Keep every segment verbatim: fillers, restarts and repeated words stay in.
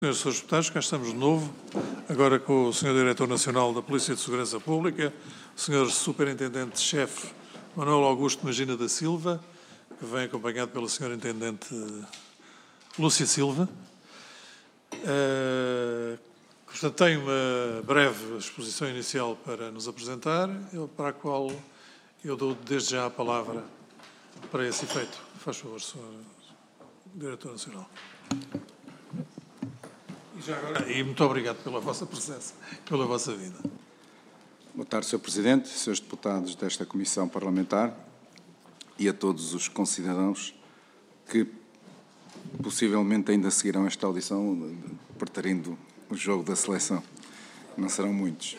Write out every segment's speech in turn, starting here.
Senhores e senhores deputados, cá estamos de novo, agora com o senhor Diretor Nacional da Polícia de Segurança Pública, o senhor Superintendente-Chefe Manuel Augusto Magina da Silva, que vem acompanhado pela senhora Intendente Lúcia Silva. Uh, portanto, tem uma breve exposição inicial para nos apresentar, para a qual eu dou desde já a palavra para esse efeito. Faz favor, senhor Diretor Nacional. E, já agora, e muito obrigado pela vossa presença, pela vossa vinda. Boa tarde, senhor Presidente, senhores deputados desta Comissão Parlamentar e a todos os concidadãos que possivelmente ainda seguirão esta audição preterindo o jogo da seleção. Não serão muitos.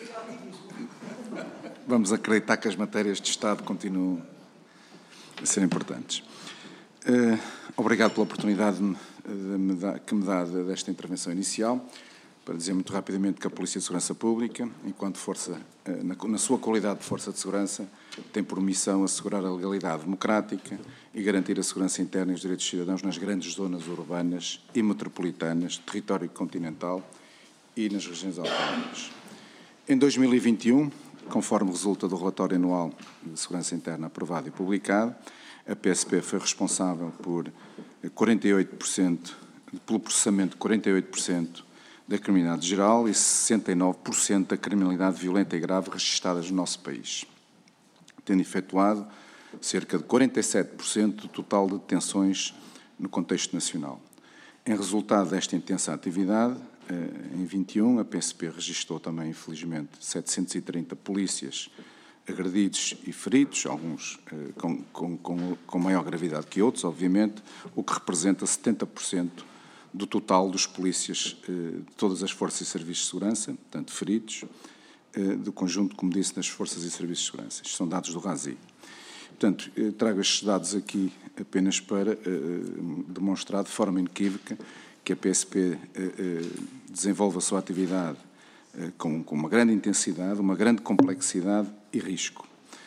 Vamos acreditar que as matérias de Estado continuam a ser importantes. Uh, obrigado pela oportunidade de me dar, que me dá desta intervenção inicial, para dizer muito rapidamente que a Polícia de Segurança Pública, enquanto força, uh, na, na sua qualidade de força de segurança, tem por missão assegurar a legalidade democrática e garantir a segurança interna e os direitos dos cidadãos nas grandes zonas urbanas e metropolitanas, território continental e nas regiões autónomas. Em dois mil e vinte e um, conforme resulta do relatório anual de segurança interna aprovado e publicado, a P S P foi responsável por quarenta e oito por cento, pelo processamento de quarenta e oito por cento da criminalidade geral e sessenta e nove por cento da criminalidade violenta e grave registradas no nosso país, tendo efetuado cerca de quarenta e sete por cento do total de detenções no contexto nacional. Em resultado desta intensa atividade, em vinte e um, a P S P registrou também, infelizmente, setecentos e trinta polícias agredidos e feridos, alguns eh, com, com, com, com maior gravidade que outros, obviamente, o que representa setenta por cento do total dos polícias eh, de todas as forças e serviços de segurança, portanto, feridos, eh, do conjunto, como disse, das forças e serviços de segurança. Estes são dados do RASI. Portanto, eh, trago estes dados aqui apenas para eh, demonstrar de forma inequívoca que a P S P eh, eh, desenvolve a sua atividade Com, com uma grande intensidade, uma grande complexidade e risco.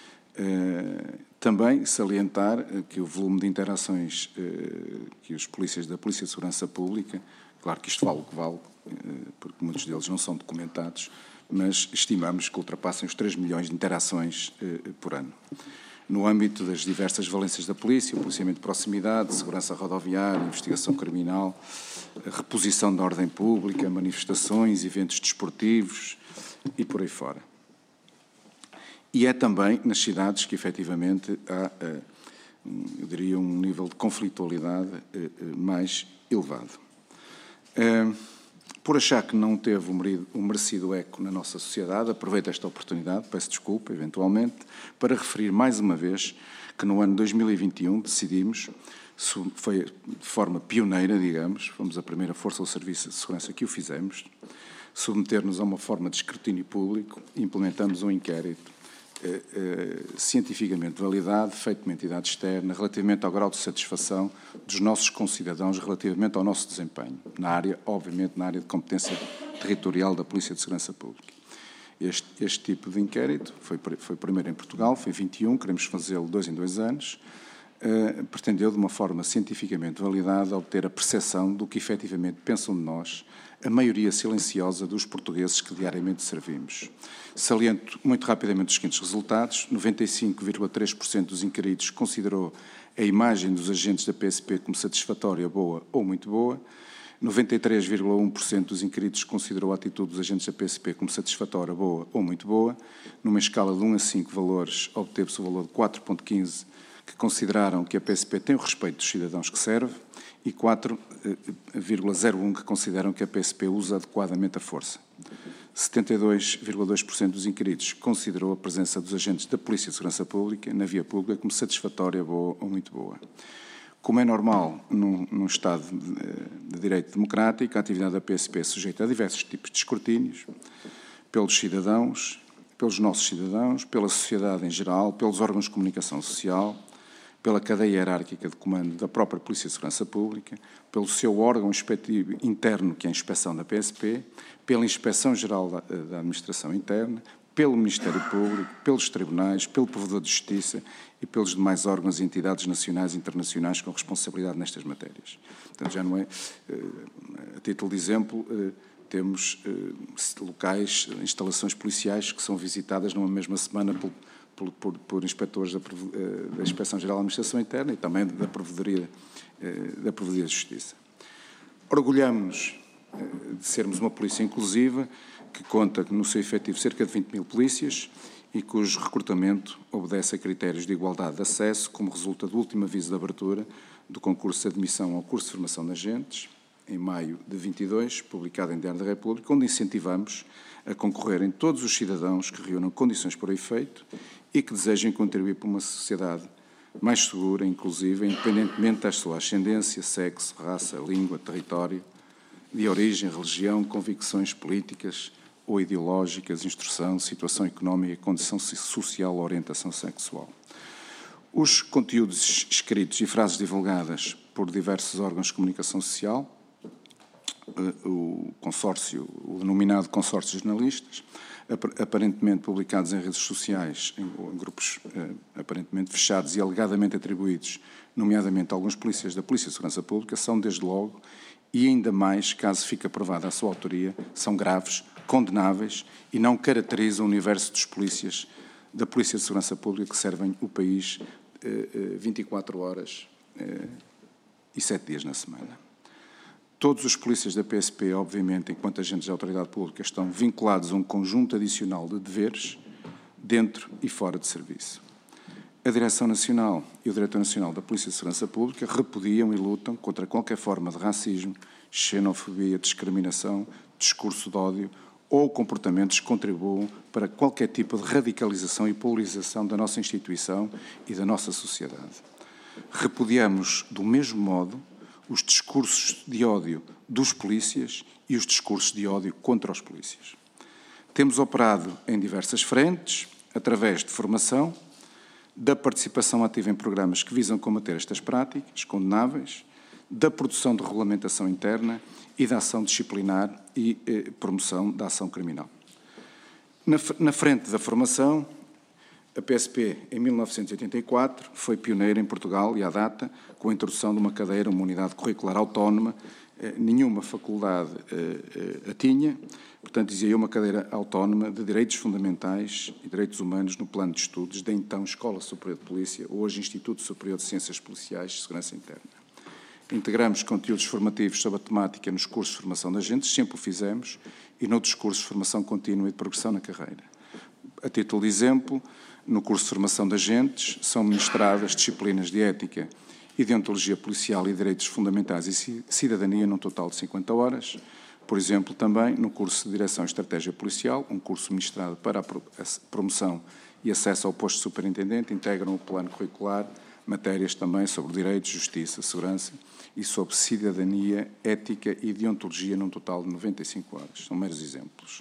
Uh, também salientar uh, que o volume de interações uh, que os polícias da Polícia de Segurança Pública, claro que isto vale o que vale, uh, porque muitos deles não são documentados, mas estimamos que ultrapassem os três milhões de interações uh, por ano. No âmbito das diversas valências da polícia, o policiamento de proximidade, segurança rodoviária, investigação criminal, reposição da ordem pública, manifestações, eventos desportivos e por aí fora. E é também nas cidades que, efetivamente, há, eu diria, um nível de conflitualidade mais elevado. Por achar que não teve um merecido eco na nossa sociedade, aproveito esta oportunidade, peço desculpa, eventualmente, para referir mais uma vez que no ano dois mil e vinte e um decidimos, foi de forma pioneira, digamos, fomos a primeira força ou serviço de segurança que o fizemos, submeter-nos a uma forma de escrutínio público e implementamos um inquérito eh, eh, cientificamente validado, feito por uma entidade externa, relativamente ao grau de satisfação dos nossos concidadãos relativamente ao nosso desempenho, na área, obviamente, na área de competência territorial da Polícia de Segurança Pública. Este, este tipo de inquérito foi, foi primeiro em Portugal, foi em vinte e um, queremos fazê-lo dois em dois anos, uh, pretendeu, de uma forma cientificamente validada, obter a percepção do que efetivamente pensam de nós a maioria silenciosa dos portugueses que diariamente servimos. Saliento muito rapidamente os seguintes resultados: noventa e cinco vírgula três por cento dos inquiridos considerou a imagem dos agentes da P S P como satisfatória, boa ou muito boa. noventa e três vírgula um por cento dos inquiridos considerou a atitude dos agentes da P S P como satisfatória, boa ou muito boa. Numa escala de um a cinco valores, obteve-se o valor de quatro vírgula quinze, que consideraram que a P S P tem o respeito dos cidadãos que serve, e quatro vírgula zero um que consideram que a P S P usa adequadamente a força. setenta e dois vírgula dois por cento dos inquiridos considerou a presença dos agentes da Polícia de Segurança Pública na via pública como satisfatória, boa ou muito boa. Como é normal num, num Estado de, de direito democrático, a atividade da P S P é sujeita a diversos tipos de escrutínios, pelos cidadãos, pelos nossos cidadãos, pela sociedade em geral, pelos órgãos de comunicação social, pela cadeia hierárquica de comando da própria Polícia de Segurança Pública, pelo seu órgão inspectivo interno, que é a inspeção da P S P, pela Inspeção Geral da, da Administração Interna, pelo Ministério Público, pelos tribunais, pelo Provedor de Justiça e pelos demais órgãos e entidades nacionais e internacionais com responsabilidade nestas matérias. Portanto, já não é, a título de exemplo, temos locais, instalações policiais que são visitadas numa mesma semana por, por, por, por inspectores da, da Inspeção-Geral da Administração Interna e também da Provedoria, da Provedoria de Justiça. Orgulhamos-nos de sermos uma polícia inclusiva, que conta no seu efetivo cerca de vinte mil polícias e cujo recrutamento obedece a critérios de igualdade de acesso, como resulta do último aviso de abertura do concurso de admissão ao curso de formação de agentes, em maio de vinte e dois, publicado em Diário da República, onde incentivamos a concorrerem todos os cidadãos que reúnam condições para o efeito e que desejem contribuir para uma sociedade mais segura, inclusiva, independentemente da sua ascendência, sexo, raça, língua, território, de origem, religião, convicções políticas ou ideológicas, instrução, situação económica, condição social ou orientação sexual. Os conteúdos escritos e frases divulgadas por diversos órgãos de comunicação social, o consórcio, o denominado consórcio de jornalistas, aparentemente publicados em redes sociais, em grupos aparentemente fechados e alegadamente atribuídos, nomeadamente a alguns polícias da Polícia de Segurança Pública, são, desde logo, e ainda mais, caso fique aprovada a sua autoria, são graves, condenáveis e não caracterizam o universo dos polícias da Polícia de Segurança Pública que servem o país eh, vinte e quatro horas eh, e sete dias na semana. Todos os polícias da P S P, obviamente, enquanto agentes da autoridade pública, estão vinculados a um conjunto adicional de deveres dentro e fora de serviço. A Direção Nacional e o Diretor Nacional da Polícia de Segurança Pública repudiam e lutam contra qualquer forma de racismo, xenofobia, discriminação, discurso de ódio ou comportamentos que contribuam para qualquer tipo de radicalização e polarização da nossa instituição e da nossa sociedade. Repudiamos, do mesmo modo, os discursos de ódio dos polícias e os discursos de ódio contra os polícias. Temos operado em diversas frentes, através de formação, da participação ativa em programas que visam combater estas práticas condenáveis, da produção de regulamentação interna e da ação disciplinar e eh, promoção da ação criminal. Na, na frente da formação, a P S P, em mil novecentos e oitenta e quatro, foi pioneira em Portugal e à data com a introdução de uma cadeira, uma unidade curricular autónoma, eh, nenhuma faculdade eh, eh, a tinha, portanto, dizia eu, uma cadeira autónoma de Direitos Fundamentais e Direitos Humanos no plano de estudos da então Escola Superior de Polícia, hoje Instituto Superior de Ciências Policiais e Segurança Interna. Integramos conteúdos formativos sobre a temática nos cursos de formação de agentes, sempre o fizemos, e noutros cursos de formação contínua e de progressão na carreira. A título de exemplo, no curso de formação de agentes são ministradas disciplinas de ética e deontologia policial e direitos fundamentais e cidadania num total de cinquenta horas. Por exemplo, também no curso de Direção e Estratégia Policial, um curso ministrado para a promoção e acesso ao posto de superintendente, integram o plano curricular matérias também sobre direitos, justiça, segurança e sobre cidadania, ética e deontologia num total de noventa e cinco horas. São meros exemplos.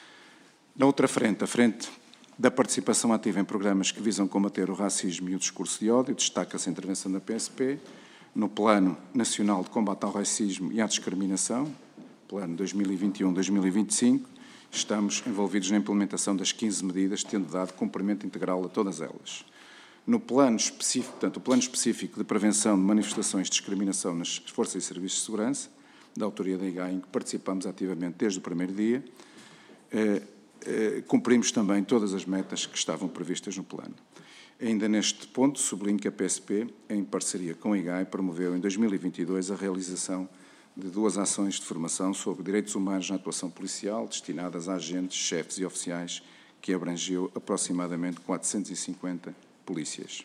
Na outra frente, a frente da participação ativa em programas que visam combater o racismo e o discurso de ódio, destaca-se a intervenção da P S P no Plano Nacional de Combate ao Racismo e à Discriminação, Plano dois mil e vinte e um a dois mil e vinte e cinco, estamos envolvidos na implementação das quinze medidas, tendo dado cumprimento integral a todas elas. No plano específico, portanto, o plano específico de prevenção de manifestações de discriminação nas forças e serviços de segurança, da autoria da I G A, em que participamos ativamente desde o primeiro dia, eh, eh, cumprimos também todas as metas que estavam previstas no plano. Ainda neste ponto, sublinho que a P S P, em parceria com a I G A, promoveu em dois mil e vinte e dois a realização de duas ações de formação sobre direitos humanos na atuação policial, destinadas a agentes, chefes e oficiais, que abrangeu aproximadamente quatrocentos e cinquenta polícias.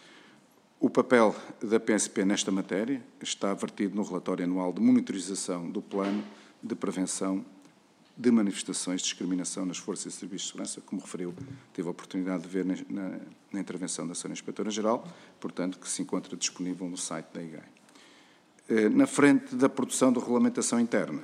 O papel da P S P nesta matéria está vertido no relatório anual de monitorização do Plano de Prevenção de Manifestações de Discriminação nas Forças e Serviços de Segurança, como referiu, teve a oportunidade de ver na, na, na intervenção da Senhora Inspetora-Geral, portanto, que se encontra disponível no site da I G A. Na frente da produção de regulamentação interna,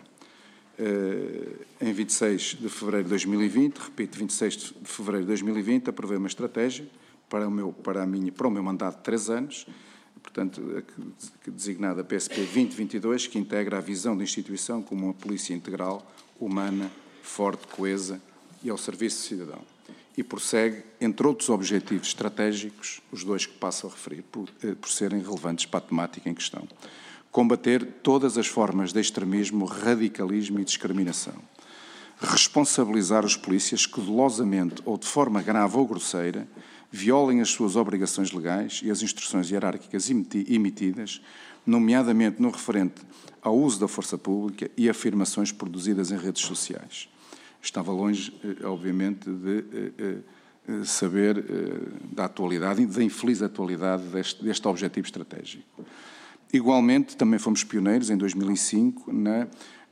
em vinte e seis de fevereiro de dois mil e vinte, repito, vinte e seis de fevereiro de dois mil e vinte, aprovei uma estratégia para o meu, para a minha, para o meu mandato de três anos, portanto, designada P S P vinte vinte e dois, que integra a visão da instituição como uma polícia integral, humana, forte, coesa e ao serviço do cidadão. e prossegue, entre outros objetivos estratégicos, os dois que passo a referir, por, por serem relevantes para a temática em questão. Combater todas as formas de extremismo, radicalismo e discriminação. Responsabilizar os polícias que, dolosamente ou de forma grave ou grosseira, violem as suas obrigações legais e as instruções hierárquicas emitidas, nomeadamente no referente ao uso da força pública e afirmações produzidas em redes sociais. Estava longe, obviamente, de saber da atualidade e da infeliz atualidade deste, deste objetivo estratégico. Igualmente, também fomos pioneiros, em dois mil e cinco, na,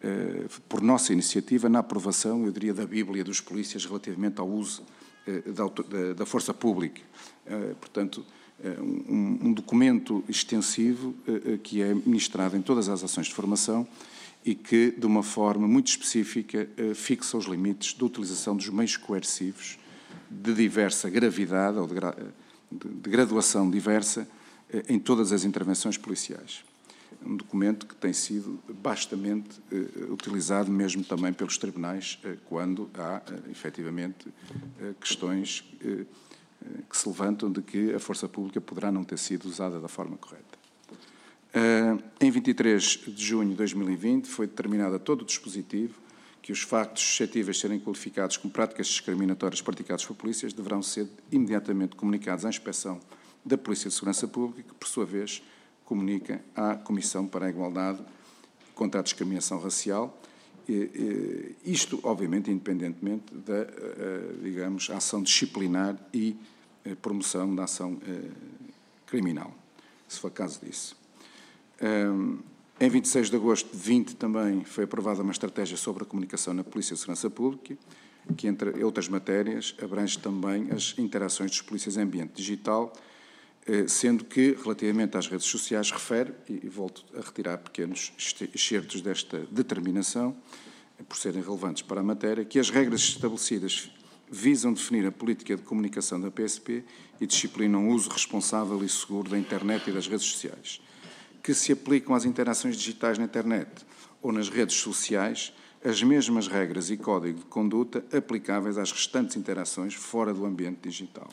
por nossa iniciativa, na aprovação, eu diria, da Bíblia dos polícias relativamente ao uso da, da força pública. Portanto, um, um documento extensivo que é ministrado em todas as ações de formação e que, de uma forma muito específica, fixa os limites de utilização dos meios coercivos de diversa gravidade ou de, gra de graduação diversa em todas as intervenções policiais. Um documento que tem sido bastamente uh, utilizado mesmo também pelos tribunais uh, quando há, uh, efetivamente, uh, questões uh, uh, que se levantam de que a força pública poderá não ter sido usada da forma correta. Uh, em vinte e três de junho de dois mil e vinte foi determinado a todo o dispositivo que os factos suscetíveis de serem qualificados como práticas discriminatórias praticadas por polícias deverão ser imediatamente comunicados à Inspeção da Polícia de Segurança Pública, que, por sua vez, comunica à Comissão para a Igualdade contra a Discriminação Racial, e, e, isto, obviamente, independentemente da, uh, digamos, ação disciplinar e uh, promoção da ação uh, criminal, se for caso disso. Um, em vinte e seis de agosto de vinte também foi aprovada uma estratégia sobre a comunicação na Polícia de Segurança Pública, que, entre outras matérias, abrange também as interações dos polícias em ambiente digital, sendo que, relativamente às redes sociais, refere, e volto a retirar pequenos excertos desta determinação, por serem relevantes para a matéria, que as regras estabelecidas visam definir a política de comunicação da P S P e disciplinam o uso responsável e seguro da internet e das redes sociais, que se aplicam às interações digitais na internet ou nas redes sociais as mesmas regras e código de conduta aplicáveis às restantes interações fora do ambiente digital.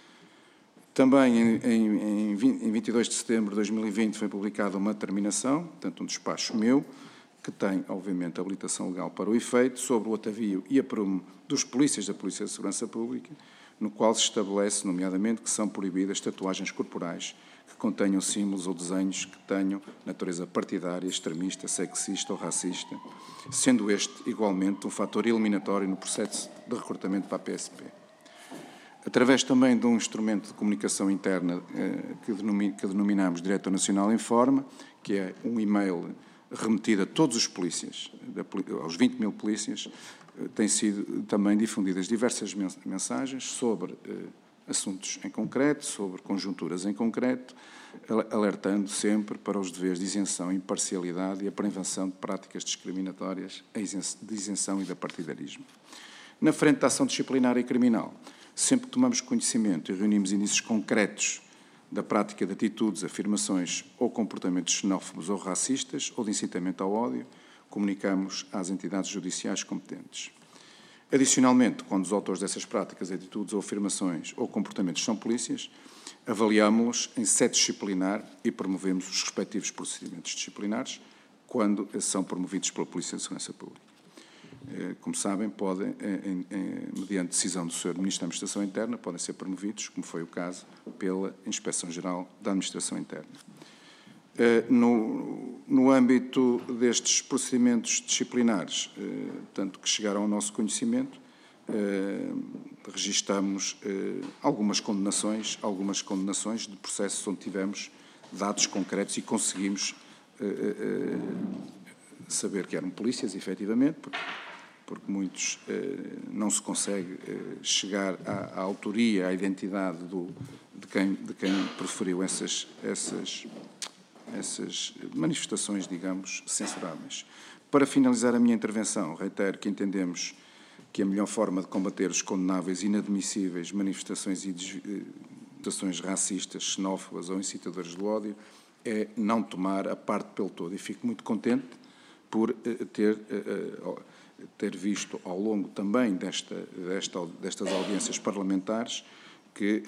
Também, em, em, em vinte e dois de setembro de dois mil e vinte, foi publicada uma determinação, portanto, um despacho meu, que tem, obviamente, habilitação legal para o efeito, sobre o atavio e aprumo dos polícias da Polícia de Segurança Pública, no qual se estabelece, nomeadamente, que são proibidas tatuagens corporais que contenham símbolos ou desenhos que tenham natureza partidária, extremista, sexista ou racista, sendo este, igualmente, um fator eliminatório no processo de recrutamento para a P S P. Através também de um instrumento de comunicação interna eh, que, denomi que denominamos Diretor Nacional Informa, que é um e-mail remetido a todos os polícias, da, aos vinte mil polícias, eh, têm sido também difundidas diversas mensagens sobre eh, assuntos em concreto, sobre conjunturas em concreto, alertando sempre para os deveres de isenção, imparcialidade e a prevenção de práticas discriminatórias, de isenção e de partidarismo. Na frente da ação disciplinar e criminal, sempre que tomamos conhecimento e reunimos indícios concretos da prática de atitudes, afirmações ou comportamentos xenófobos ou racistas ou de incitamento ao ódio, comunicamos às entidades judiciais competentes. Adicionalmente, quando os autores dessas práticas, atitudes ou afirmações ou comportamentos são polícias, avaliámos-los em sede disciplinar e promovemos os respectivos procedimentos disciplinares quando são promovidos pela Polícia de Segurança Pública. Como sabem, podem, em, em, mediante decisão do senhor Ministro da Administração Interna, podem ser promovidos, como foi o caso, pela Inspeção-Geral da Administração Interna. No, no âmbito destes procedimentos disciplinares, tanto que chegaram ao nosso conhecimento, registamos algumas condenações, algumas condenações de processos onde tivemos dados concretos e conseguimos saber que eram polícias, efetivamente, porque porque muitos eh, não se consegue eh, chegar à, à autoria, à identidade do, de, quem, de quem proferiu essas, essas, essas manifestações, digamos, censuráveis. Para finalizar a minha intervenção, reitero que entendemos que a melhor forma de combater os condenáveis e inadmissíveis manifestações e manifestações racistas, xenófobas ou incitadoras do ódio é não tomar a parte pelo todo. E fico muito contente por ter, ter visto ao longo também desta, desta, destas audiências parlamentares que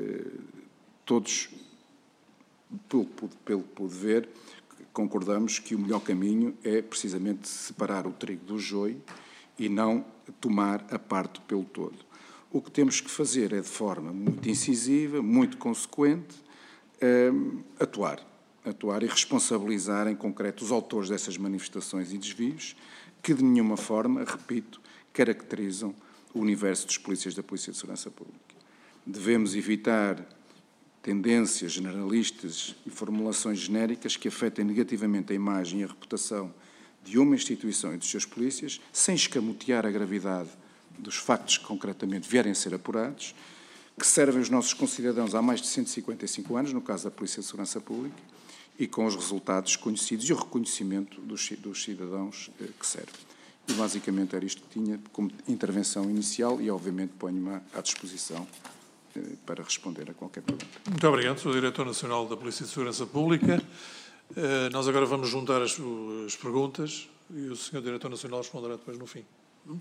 todos, pelo, pelo que pude ver, concordamos que o melhor caminho é precisamente separar o trigo do joio e não tomar a parte pelo todo. O que temos que fazer é, de forma muito incisiva, muito consequente, atuar. atuar e responsabilizar em concreto os autores dessas manifestações e desvios que de nenhuma forma, repito, caracterizam o universo dos polícias da Polícia de Segurança Pública. Devemos evitar tendências generalistas e formulações genéricas que afetem negativamente a imagem e a reputação de uma instituição e dos seus polícias, sem escamotear a gravidade dos factos que concretamente vierem a ser apurados, que servem os nossos concidadãos há mais de cento e cinquenta e cinco anos, no caso da Polícia de Segurança Pública, e com os resultados conhecidos e o reconhecimento dos, dos cidadãos eh, que servem. E basicamente era isto que tinha como intervenção inicial e obviamente ponho-me à disposição eh, para responder a qualquer pergunta. Muito obrigado, Senhor Diretor Nacional da Polícia de Segurança Pública. Eh, nós agora vamos juntar as, as perguntas e o Senhor Diretor Nacional responderá depois no fim.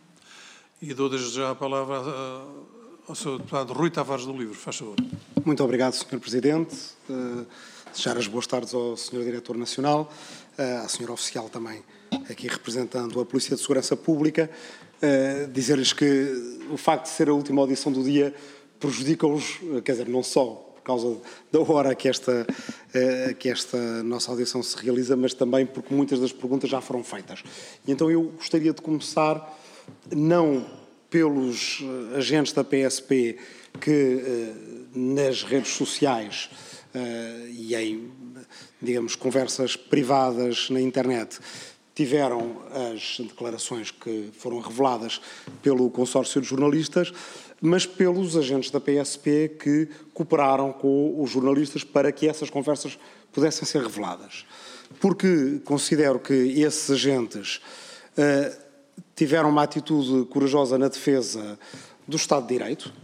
E dou desde já a palavra a, ao Senhor Deputado Rui Tavares do Livre. Faz favor. Muito obrigado, senhor Presidente. Uh, desejar as boas tardes ao senhor Diretor Nacional, uh, à senhora Oficial também, aqui representando a Polícia de Segurança Pública. Uh, dizer-lhes que o facto de ser a última audição do dia prejudica-os, quer dizer, não só por causa da hora que esta, uh, que esta nossa audição se realiza, mas também porque muitas das perguntas já foram feitas. E então eu gostaria de começar não pelos uh, agentes da P S P que uh, nas redes sociais uh, e em, digamos, conversas privadas na internet tiveram as declarações que foram reveladas pelo consórcio de jornalistas, mas pelos agentes da P S P que cooperaram com os jornalistas para que essas conversas pudessem ser reveladas. Porque considero que esses agentes uh, tiveram uma atitude corajosa na defesa do Estado de Direito.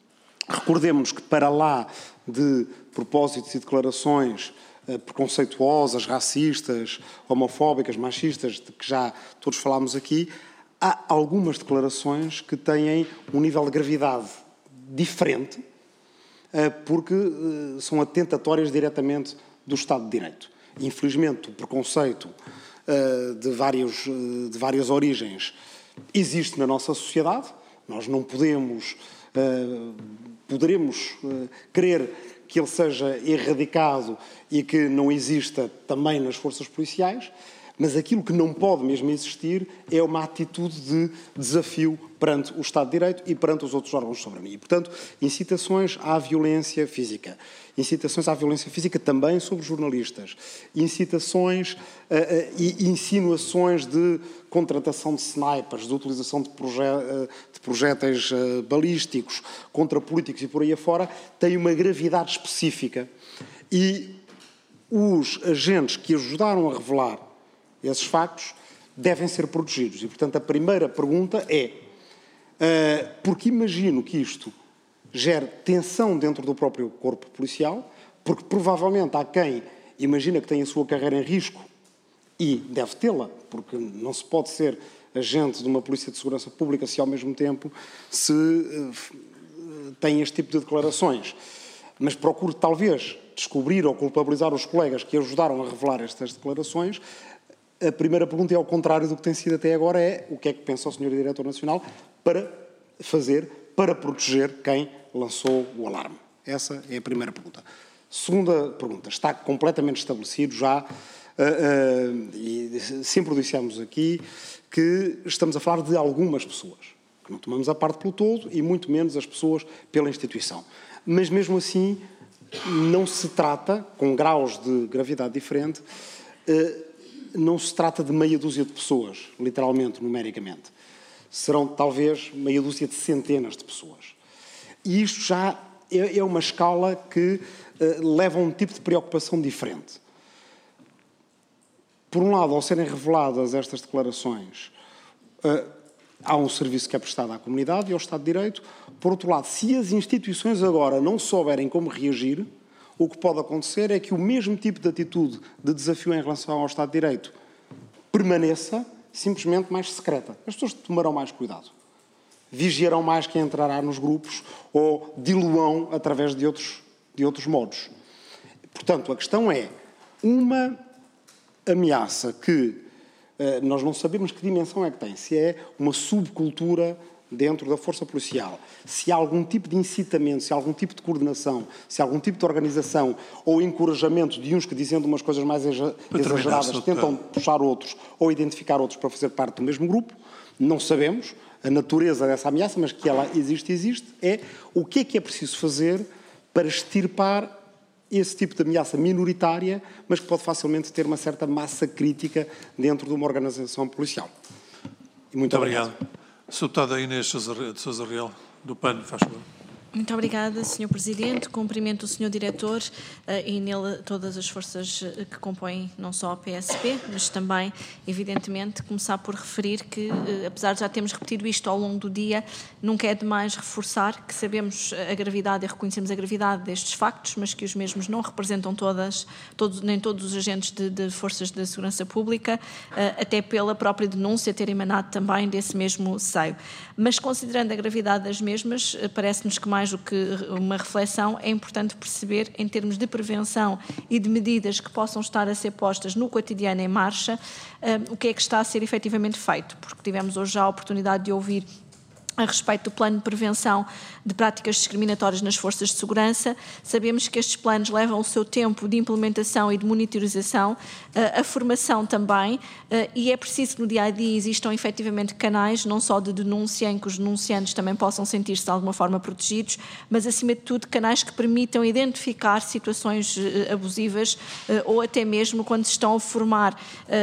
Recordemos que, para lá de propósitos e declarações eh, preconceituosas, racistas, homofóbicas, machistas, de que já todos falámos aqui, há algumas declarações que têm um nível de gravidade diferente, eh, porque eh, são atentatórias diretamente do Estado de Direito. Infelizmente, o preconceito eh, de, vários, de várias origens existe na nossa sociedade. Nós não podemos... Uh, poderemos uh, querer que ele seja erradicado e que não exista também nas forças policiais, mas aquilo que não pode mesmo existir é uma atitude de desafio perante o Estado de Direito e perante os outros órgãos de soberania. E, portanto, incitações à violência física, incitações à violência física também sobre jornalistas, incitações uh, uh, e insinuações de contratação de snipers, de utilização de, proje uh, de projéteis uh, balísticos contra políticos e por aí afora, têm uma gravidade específica e os agentes que ajudaram a revelar esses factos devem ser protegidos. E, portanto, a primeira pergunta é, uh, porque imagino que isto gere tensão dentro do próprio corpo policial, porque provavelmente há quem imagina que tem a sua carreira em risco e deve tê-la, porque não se pode ser agente de uma polícia de segurança pública se ao mesmo tempo se uh, tem este tipo de declarações. Mas procure talvez descobrir ou culpabilizar os colegas que ajudaram a revelar estas declarações. A primeira pergunta é ao contrário do que tem sido até agora, é o que é que pensa o senhor Diretor Nacional para fazer, para proteger quem lançou o alarme. Essa é a primeira pergunta. Segunda pergunta, está completamente estabelecido já, uh, uh, e sempre o dissemos aqui, que estamos a falar de algumas pessoas, que não tomamos a parte pelo todo e muito menos as pessoas pela instituição. Mas mesmo assim não se trata, com graus de gravidade diferente, uh, não se trata de meia dúzia de pessoas, literalmente, numericamente. Serão, talvez, meia dúzia de centenas de pessoas. E isto já é, é uma escala que uh, leva a um tipo de preocupação diferente. Por um lado, ao serem reveladas estas declarações, uh, há um serviço que é prestado à comunidade e ao Estado de Direito. Por outro lado, se as instituições agora não souberem como reagir, o que pode acontecer é que o mesmo tipo de atitude de desafio em relação ao Estado de Direito permaneça simplesmente mais secreta. As pessoas tomarão mais cuidado. Vigiarão mais quem entrará nos grupos ou diluão através de outros, de outros modos. Portanto, a questão é uma ameaça que eh, nós não sabemos que dimensão é que tem. Se é uma subcultura dentro da força policial, se há algum tipo de incitamento, se há algum tipo de coordenação, se há algum tipo de organização ou encorajamento de uns que, dizendo umas coisas mais exageradas, tentam puxar outros ou identificar outros para fazer parte do mesmo grupo, não sabemos a natureza dessa ameaça, mas que ela existe, existe, é o que é que é preciso fazer para extirpar esse tipo de ameaça minoritária, mas que pode facilmente ter uma certa massa crítica dentro de uma organização policial. E muito, muito obrigado. obrigado. senhora Deputada Inês de Sousa Real, do P A N, faz favor. Muito obrigada, senhor Presidente. Cumprimento o senhor Diretor uh, e nele todas as forças uh, que compõem não só a P S P, mas também, evidentemente, começar por referir que, uh, apesar de já termos repetido isto ao longo do dia, nunca é demais reforçar que sabemos a gravidade e reconhecemos a gravidade destes factos, mas que os mesmos não representam todas, todos, nem todos os agentes de, de forças de segurança pública, uh, até pela própria denúncia ter emanado também desse mesmo seio. Mas, considerando a gravidade das mesmas, uh, parece-nos que mais mais do que uma reflexão, é importante perceber, em termos de prevenção e de medidas que possam estar a ser postas no cotidiano em marcha, um, o que é que está a ser efetivamente feito, porque tivemos hoje já a oportunidade de ouvir a respeito do plano de prevenção de práticas discriminatórias nas forças de segurança. Sabemos que estes planos levam o seu tempo de implementação e de monitorização, a formação também, e é preciso que no dia-a-dia existam efetivamente canais, não só de denúncia, em que os denunciantes também possam sentir-se de alguma forma protegidos, mas acima de tudo canais que permitam identificar situações abusivas ou até mesmo quando se estão a formar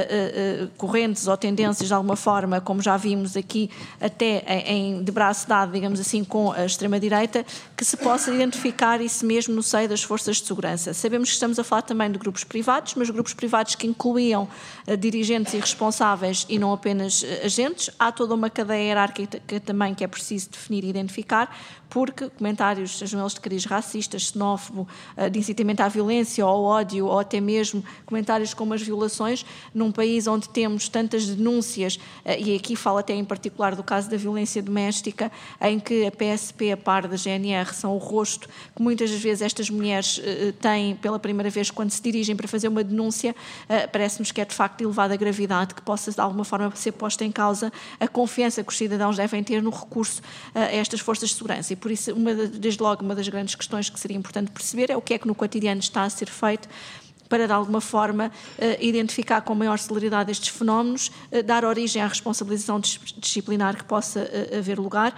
correntes ou tendências de alguma forma, como já vimos aqui, até em de braço dado, digamos assim, com a extrema-direita, que se possa identificar isso mesmo no seio das forças de segurança. Sabemos que estamos a falar também de grupos privados, mas grupos privados que incluíam uh, dirigentes e responsáveis e não apenas uh, agentes. Há toda uma cadeia hierárquica também que é preciso definir e identificar, porque comentários, sejam eles de cariz racistas, xenófobo, uh, de incitamento à violência ou ao ódio, ou até mesmo comentários como as violações, num país onde temos tantas denúncias, uh, e aqui falo até em particular do caso da violência doméstica, em que a P S P, a par da G N R, são o rosto que muitas das vezes estas mulheres uh, têm pela primeira vez quando se dirigem para fazer uma denúncia, uh, parece-nos que é de facto de elevada gravidade, que possa de alguma forma ser posta em causa a confiança que os cidadãos devem ter no recurso uh, a estas forças de segurança. E por isso, uma, desde logo, uma das grandes questões que seria importante perceber é o que é que no cotidiano está a ser feito para, de alguma forma, uh, identificar com maior celeridade estes fenómenos, uh, dar origem à responsabilização disciplinar que possa uh, haver lugar.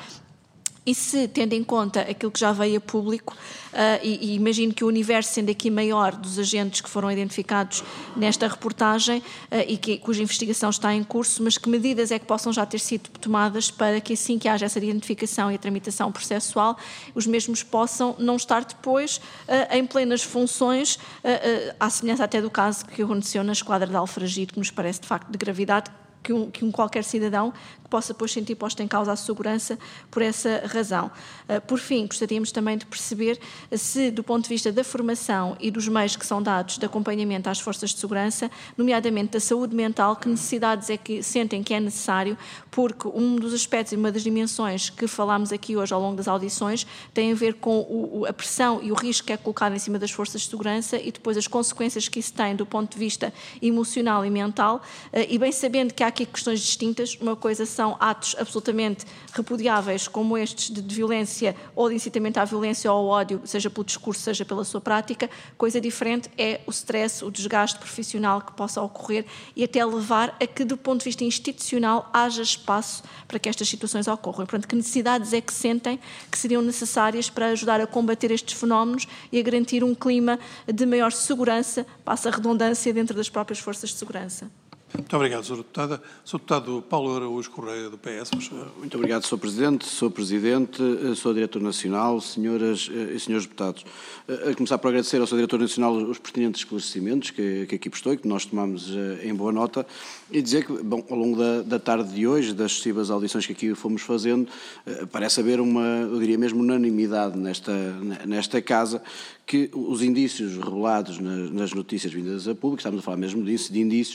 E se, tendo em conta aquilo que já veio a público, uh, e, e imagino que o universo, sendo aqui maior dos agentes que foram identificados nesta reportagem uh, e que, cuja investigação está em curso, mas que medidas é que possam já ter sido tomadas para que, assim que haja essa identificação e a tramitação processual, os mesmos possam não estar depois uh, em plenas funções, uh, uh, à semelhança até do caso que aconteceu na esquadra de Alfragide, que nos parece de facto de gravidade, que um, que um qualquer cidadão que possa depois sentir posta em causa a segurança por essa razão. Uh, por fim, gostaríamos também de perceber se, do ponto de vista da formação e dos meios que são dados de acompanhamento às forças de segurança, nomeadamente da saúde mental, que necessidades é que sentem que é necessário, porque um dos aspectos e uma das dimensões que falámos aqui hoje ao longo das audições tem a ver com o, a pressão e o risco que é colocado em cima das forças de segurança e depois as consequências que isso tem do ponto de vista emocional e mental, uh, e bem sabendo que há aqui questões distintas. Uma coisa são atos absolutamente repudiáveis como estes de, de violência ou de incitamento à violência ou ao ódio, seja pelo discurso, seja pela sua prática. Coisa diferente é o stress, o desgaste profissional que possa ocorrer e até levar a que, do ponto de vista institucional, haja espaço para que estas situações ocorram. Portanto, que necessidades é que sentem que seriam necessárias para ajudar a combater estes fenómenos e a garantir um clima de maior segurança, passa a redundância, dentro das próprias forças de segurança? Muito obrigado, senhora Deputada. senhor Deputado Paulo Araújo Correia, do P S. Muito obrigado, senhor Presidente, senhor Presidente, senhor Diretor Nacional, senhoras e senhores deputados. A começar por agradecer ao senhor Diretor Nacional os pertinentes esclarecimentos que, que aqui prestou e que nós tomamos em boa nota e dizer que, bom, ao longo da, da tarde de hoje, das sucessivas audições que aqui fomos fazendo, parece haver uma, eu diria mesmo, unanimidade nesta, nesta casa, que os indícios revelados nas, nas notícias vindas a público, estamos a falar mesmo disso, de indícios,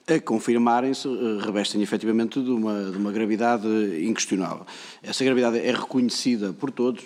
a confirmarem-se, revestem efetivamente de uma, de uma gravidade inquestionável. Essa gravidade é reconhecida por todos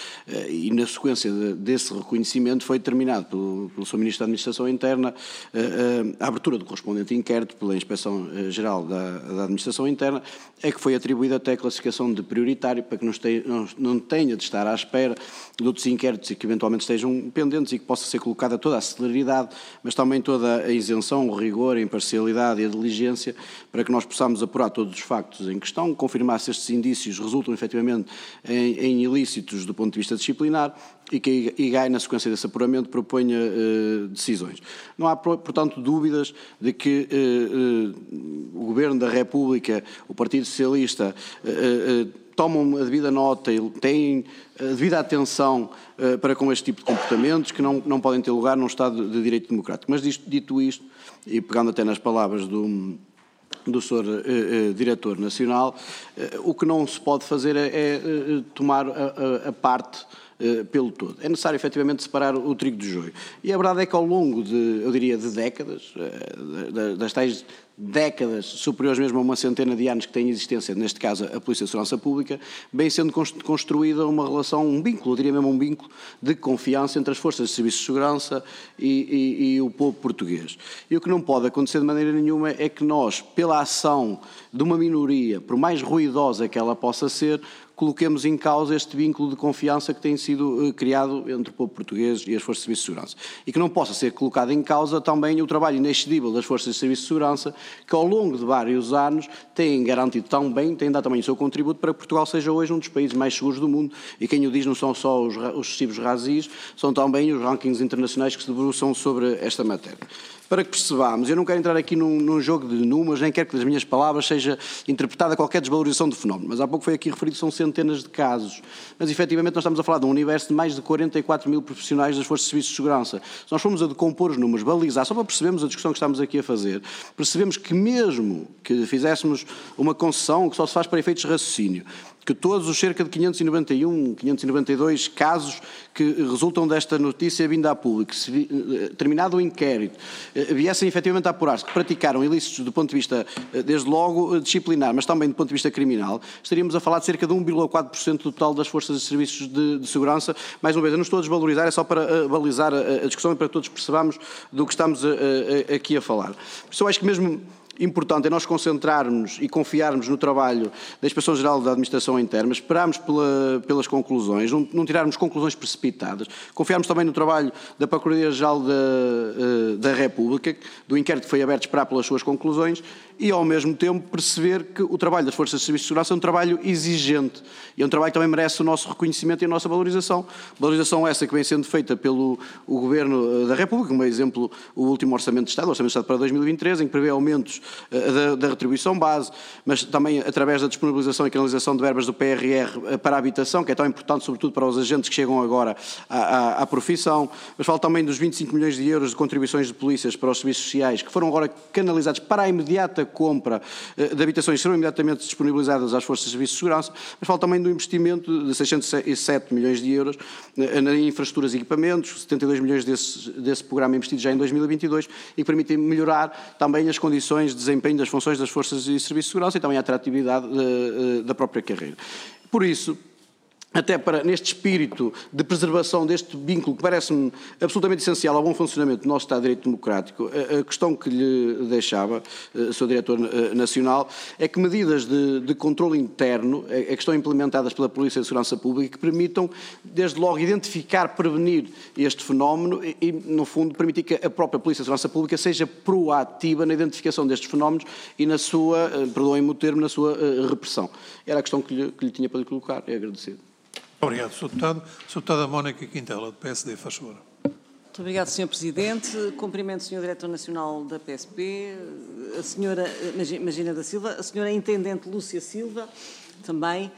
e, na sequência de, desse reconhecimento, foi determinado pelo, pelo seu Ministro da Administração Interna a, a abertura do correspondente inquérito pela Inspeção-Geral da, da Administração Interna, é que foi atribuída até a classificação de prioritário para que não, esteja, não, não tenha de estar à espera de outros inquéritos e que eventualmente estejam pendentes e que possa ser colocada toda a celeridade, mas também toda a isenção, o rigor, a imparcialidade e a diligência para que nós possamos apurar todos os factos em questão, confirmar se estes indícios resultam efetivamente em, em ilícitos do ponto de vista disciplinar e que a I G A I, na sequência desse apuramento, proponha uh, decisões. Não há, portanto, dúvidas de que uh, uh, o Governo da República, o Partido Socialista, uh, uh, tomam a devida nota e têm a devida atenção uh, para com este tipo de comportamentos que não, não podem ter lugar num Estado de Direito Democrático. Mas dito isto, e pegando até nas palavras do, do senhor uh, uh, Diretor Nacional, uh, o que não se pode fazer é, é uh, tomar a, a, a parte uh, pelo todo. É necessário efetivamente separar o trigo do joio. E a verdade é que ao longo de, eu diria, de décadas, uh, das tais décadas superiores mesmo a uma centena de anos que tem existência, neste caso a Polícia de Segurança Pública, vem sendo construída uma relação, um vínculo, eu diria mesmo um vínculo de confiança entre as forças de serviços de segurança e, e, e o povo português. E o que não pode acontecer de maneira nenhuma é que nós, pela ação de uma minoria, por mais ruidosa que ela possa ser, coloquemos em causa este vínculo de confiança que tem sido uh, criado entre o povo português e as Forças de Serviço de Segurança. E que não possa ser colocado em causa também o trabalho inexcedível das Forças de Serviço de Segurança, que ao longo de vários anos têm garantido tão bem, têm dado também o seu contributo para que Portugal seja hoje um dos países mais seguros do mundo. E quem o diz não são só os, os excessivos razzies, são também os rankings internacionais que se debruçam sobre esta matéria. Para que percebamos, eu não quero entrar aqui num, num jogo de números, nem quero que das minhas palavras seja interpretada qualquer desvalorização do fenómeno, mas há pouco foi aqui referido, são centenas de casos. Mas efetivamente nós estamos a falar de um universo de mais de quarenta e quatro mil profissionais das Forças de Serviço de Segurança. Se nós formos a decompor os números, balizar, só para percebermos a discussão que estamos aqui a fazer, percebemos que mesmo que fizéssemos uma concessão que só se faz para efeitos de raciocínio, que todos os cerca de quinhentos e noventa e um, quinhentos e noventa e dois casos que resultam desta notícia vinda a público, se, terminado o inquérito, viessem efetivamente a apurar-se que praticaram ilícitos do ponto de vista, desde logo, disciplinar, mas também do ponto de vista criminal, estaríamos a falar de cerca de um vírgula quatro por cento do total das forças de serviços de, de segurança. Mais uma vez, eu não estou a desvalorizar, é só para uh, balizar a, a discussão e para que todos percebamos do que estamos a, a, a, aqui a falar. Por isso eu acho que mesmo importante é nós concentrarmos e confiarmos no trabalho da Inspeção-Geral da Administração Interna, esperarmos pela, pelas conclusões, não, não tirarmos conclusões precipitadas, confiarmos também no trabalho da Procuradoria-Geral da, da República, do inquérito que foi aberto, esperar pelas suas conclusões e, ao mesmo tempo, perceber que o trabalho das Forças de Serviço de Segurança é um trabalho exigente e é um trabalho que também merece o nosso reconhecimento e a nossa valorização. Valorização essa que vem sendo feita pelo o Governo da República, como exemplo, o último Orçamento de Estado, o Orçamento de Estado para dois mil e vinte e três, em que prevê aumentos Da, da retribuição base, mas também através da disponibilização e canalização de verbas do P R R para a habitação, que é tão importante sobretudo para os agentes que chegam agora à, à, à profissão, mas falo também dos vinte e cinco milhões de euros de contribuições de polícias para os serviços sociais, que foram agora canalizados para a imediata compra de habitações que serão imediatamente disponibilizadas às Forças de Serviço de Segurança, mas falo também do investimento de seiscentos e sete milhões de euros em infraestruturas e equipamentos, setenta e dois milhões desse, desse programa investido já em dois mil e vinte e dois e que permitem melhorar também as condições de desempenho das funções das Forças de Serviço de Segurança e também a atratividade uh, da própria carreira. Por isso, até para, neste espírito de preservação deste vínculo que parece-me absolutamente essencial ao bom funcionamento do nosso Estado de Direito Democrático, a, a questão que lhe deixava, uh, senhor Diretor uh, Nacional, é que medidas de, de controle interno é, é que estão implementadas pela Polícia de Segurança Pública que permitam, desde logo, identificar, prevenir este fenómeno e, e, no fundo, permitir que a própria Polícia de Segurança Pública seja proativa na identificação destes fenómenos e na sua, uh, perdoem-me o termo, na sua uh, repressão. Era a questão que lhe, que lhe tinha para lhe colocar e agradecer. Obrigado, senhor Deputado. senhora Deputada Mónica Quintela, do P S D, faz favor. Muito obrigado, senhor Presidente. Cumprimento o senhor Diretor Nacional da P S P, a senhora Magina da Silva, a senhora Intendente Lúcia Silva, também,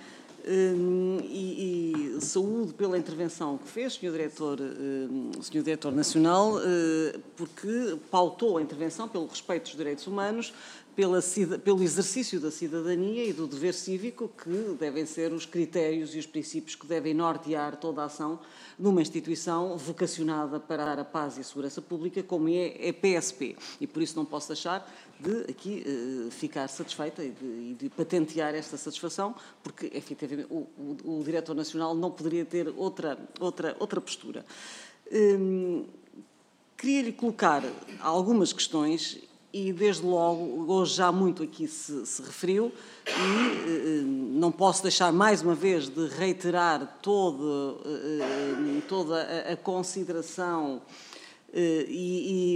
e, e saúde pela intervenção que fez, senhor Diretor, senhor Diretor Nacional, porque pautou a intervenção pelo respeito dos direitos humanos, pela, pelo exercício da cidadania e do dever cívico, que devem ser os critérios e os princípios que devem nortear toda a ação numa instituição vocacionada para dar a paz e a segurança pública, como é a P S P. E por isso não posso deixar de aqui uh, ficar satisfeita e de, de patentear esta satisfação, porque, efetivamente, o, o, o Diretor Nacional não poderia ter outra, outra, outra postura. Um, Queria-lhe colocar algumas questões e, desde logo, hoje já muito aqui se, se referiu e eh, não posso deixar mais uma vez de reiterar todo, eh, toda a, a consideração eh, e,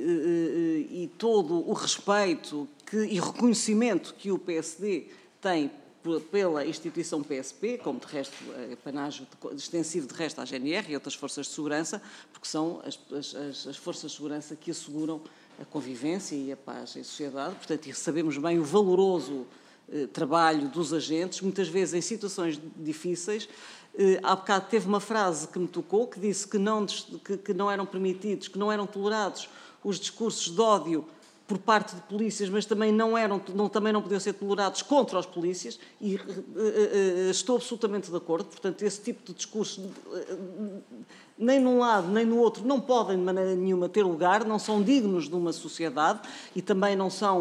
e, e todo o respeito que, e reconhecimento que o P S D tem pela instituição P S P, como de resto é panágio extensivo de resto à G N R e outras forças de segurança, porque são as, as, as forças de segurança que asseguram a convivência e a paz em sociedade. Portanto, sabemos bem o valoroso eh, trabalho dos agentes, muitas vezes em situações difíceis. Eh, há bocado teve uma frase que me tocou, que disse que não, que, que não eram permitidos, que não eram tolerados os discursos de ódio por parte de polícias, mas também não, eram, não, também não podiam ser tolerados contra os polícias, e uh, uh, estou absolutamente de acordo. Portanto, esse tipo de discurso, uh, nem num lado nem no outro, não podem de maneira nenhuma ter lugar, não são dignos de uma sociedade e também não são, uh,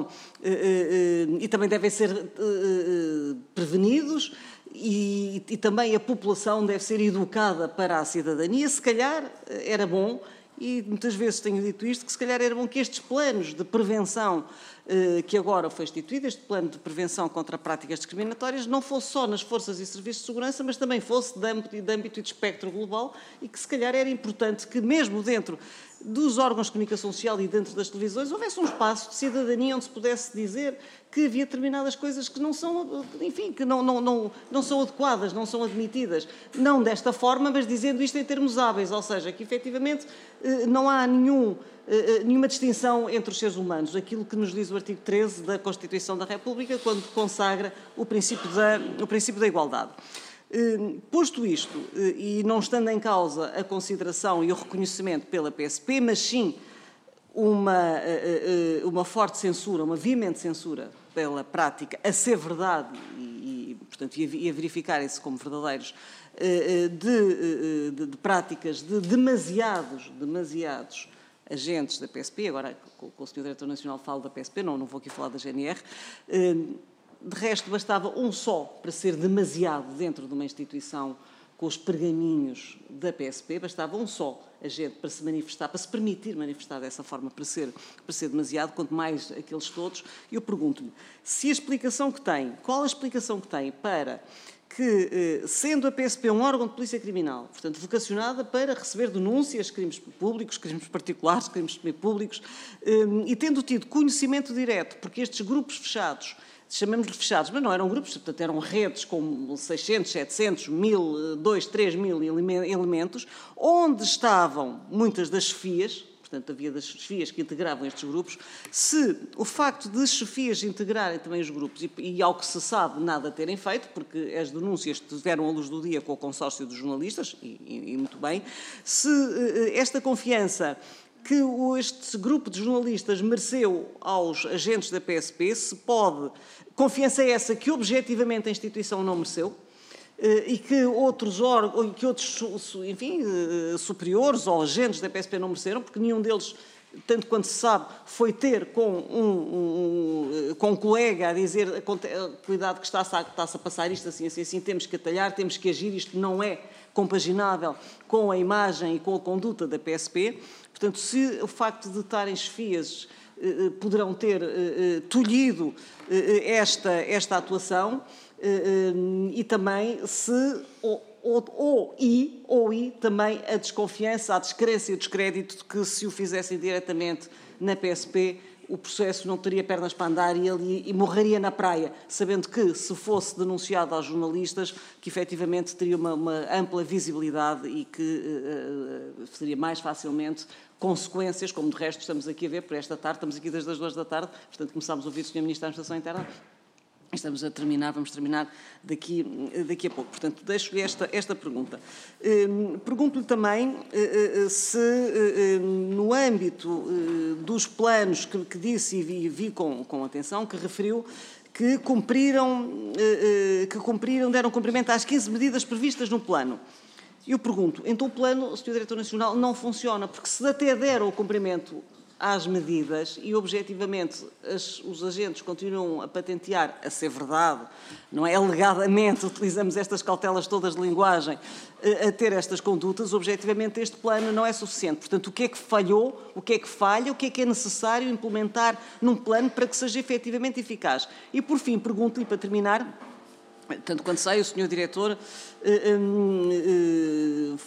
uh, e também devem ser uh, uh, prevenidos. E, e também a população deve ser educada para a cidadania. Se calhar era bom, e muitas vezes tenho dito isto, que se calhar era bom que estes planos de prevenção eh, que agora foi instituído, este plano de prevenção contra práticas discriminatórias, não fosse só nas forças e serviços de segurança, mas também fosse de âmbito, de âmbito e de espectro global, e que se calhar era importante que mesmo dentro dos órgãos de comunicação social e dentro das televisões houvesse um espaço de cidadania onde se pudesse dizer que havia determinadas coisas que não são, enfim, que não, não, não, não são adequadas, não são admitidas. Não desta forma, mas dizendo isto em termos hábeis, ou seja, que efetivamente não há nenhum, nenhuma distinção entre os seres humanos. Aquilo que nos diz o artigo treze da Constituição da República, quando consagra o princípio da, o princípio da igualdade. Posto isto, e não estando em causa a consideração e o reconhecimento pela P S P, mas sim uma, uma forte censura, uma veemente censura pela prática, a ser verdade, e, e portanto, e a verificarem-se como verdadeiros, de, de, de práticas de demasiados, demasiados agentes da P S P, agora com o senhor Diretor Nacional falo da P S P, não, não vou aqui falar da G N R. De resto, bastava um só para ser demasiado dentro de uma instituição com os pergaminhos da P S P, bastava um só agente para se manifestar, para se permitir manifestar dessa forma, para ser, para ser demasiado, quanto mais aqueles todos. Eu pergunto-lhe, se a explicação que tem, qual a explicação que tem para que, sendo a P S P um órgão de polícia criminal, portanto, vocacionada para receber denúncias, crimes públicos, crimes particulares, crimes públicos, e tendo tido conhecimento direto, porque estes grupos fechados, chamamos-lhe fechados, mas não eram grupos, portanto eram redes com seiscentos, setecentos, mil, dois, três mil elementos, onde estavam muitas das chefias, portanto havia das chefias que integravam estes grupos. Se o facto de chefias integrarem também os grupos, e, e ao que se sabe nada terem feito, porque as denúncias tiveram a luz do dia com o consórcio dos jornalistas, e, e, e muito bem, se esta confiança que este grupo de jornalistas mereceu aos agentes da P S P, se pode, confiança é essa que objetivamente a instituição não mereceu, e que outros órgãos, que outros, enfim, superiores ou agentes da P S P não mereceram, porque nenhum deles, tanto quanto se sabe, foi ter com um, um, com um colega a dizer, cuidado que está-se a, está-se a passar isto assim, assim, assim, temos que atalhar, temos que agir, isto não é compaginável com a imagem e com a conduta da P S P. Portanto, se o facto de estarem chefias eh, poderão ter eh, tolhido eh, esta, esta atuação, eh, e também se, ou, ou, ou, e, ou e também a desconfiança, a descrença e o descrédito de que se o fizessem diretamente na P S P, o processo não teria pernas para andar e ele e morreria na praia, sabendo que, se fosse denunciado aos jornalistas, que efetivamente teria uma, uma ampla visibilidade e que uh, uh, seria mais facilmente consequências, como de resto estamos aqui a ver por esta tarde, estamos aqui desde as duas da tarde, portanto começámos a ouvir o senhor Ministro da Administração Interna, Estamos a terminar, vamos terminar daqui, daqui a pouco. Portanto, deixo-lhe esta, esta pergunta. Uh, Pergunto-lhe também uh, se, uh, no âmbito uh, dos planos que, que disse e vi, vi com, com atenção, que referiu que cumpriram, uh, uh, que cumpriram, deram cumprimento às quinze medidas previstas no plano. Eu pergunto, então o plano, senhor Diretor Nacional, não funciona, porque se até deram o cumprimento às medidas e, objetivamente, as, os agentes continuam a patentear, a ser verdade, não é alegadamente, utilizamos estas cautelas todas de linguagem, a, a ter estas condutas, objetivamente este plano não é suficiente. Portanto, o que é que falhou, o que é que falha, o que é que é necessário implementar num plano para que seja efetivamente eficaz? E, por fim, pergunto-lhe, para terminar, tanto quanto sei, o senhor Diretor eh, eh,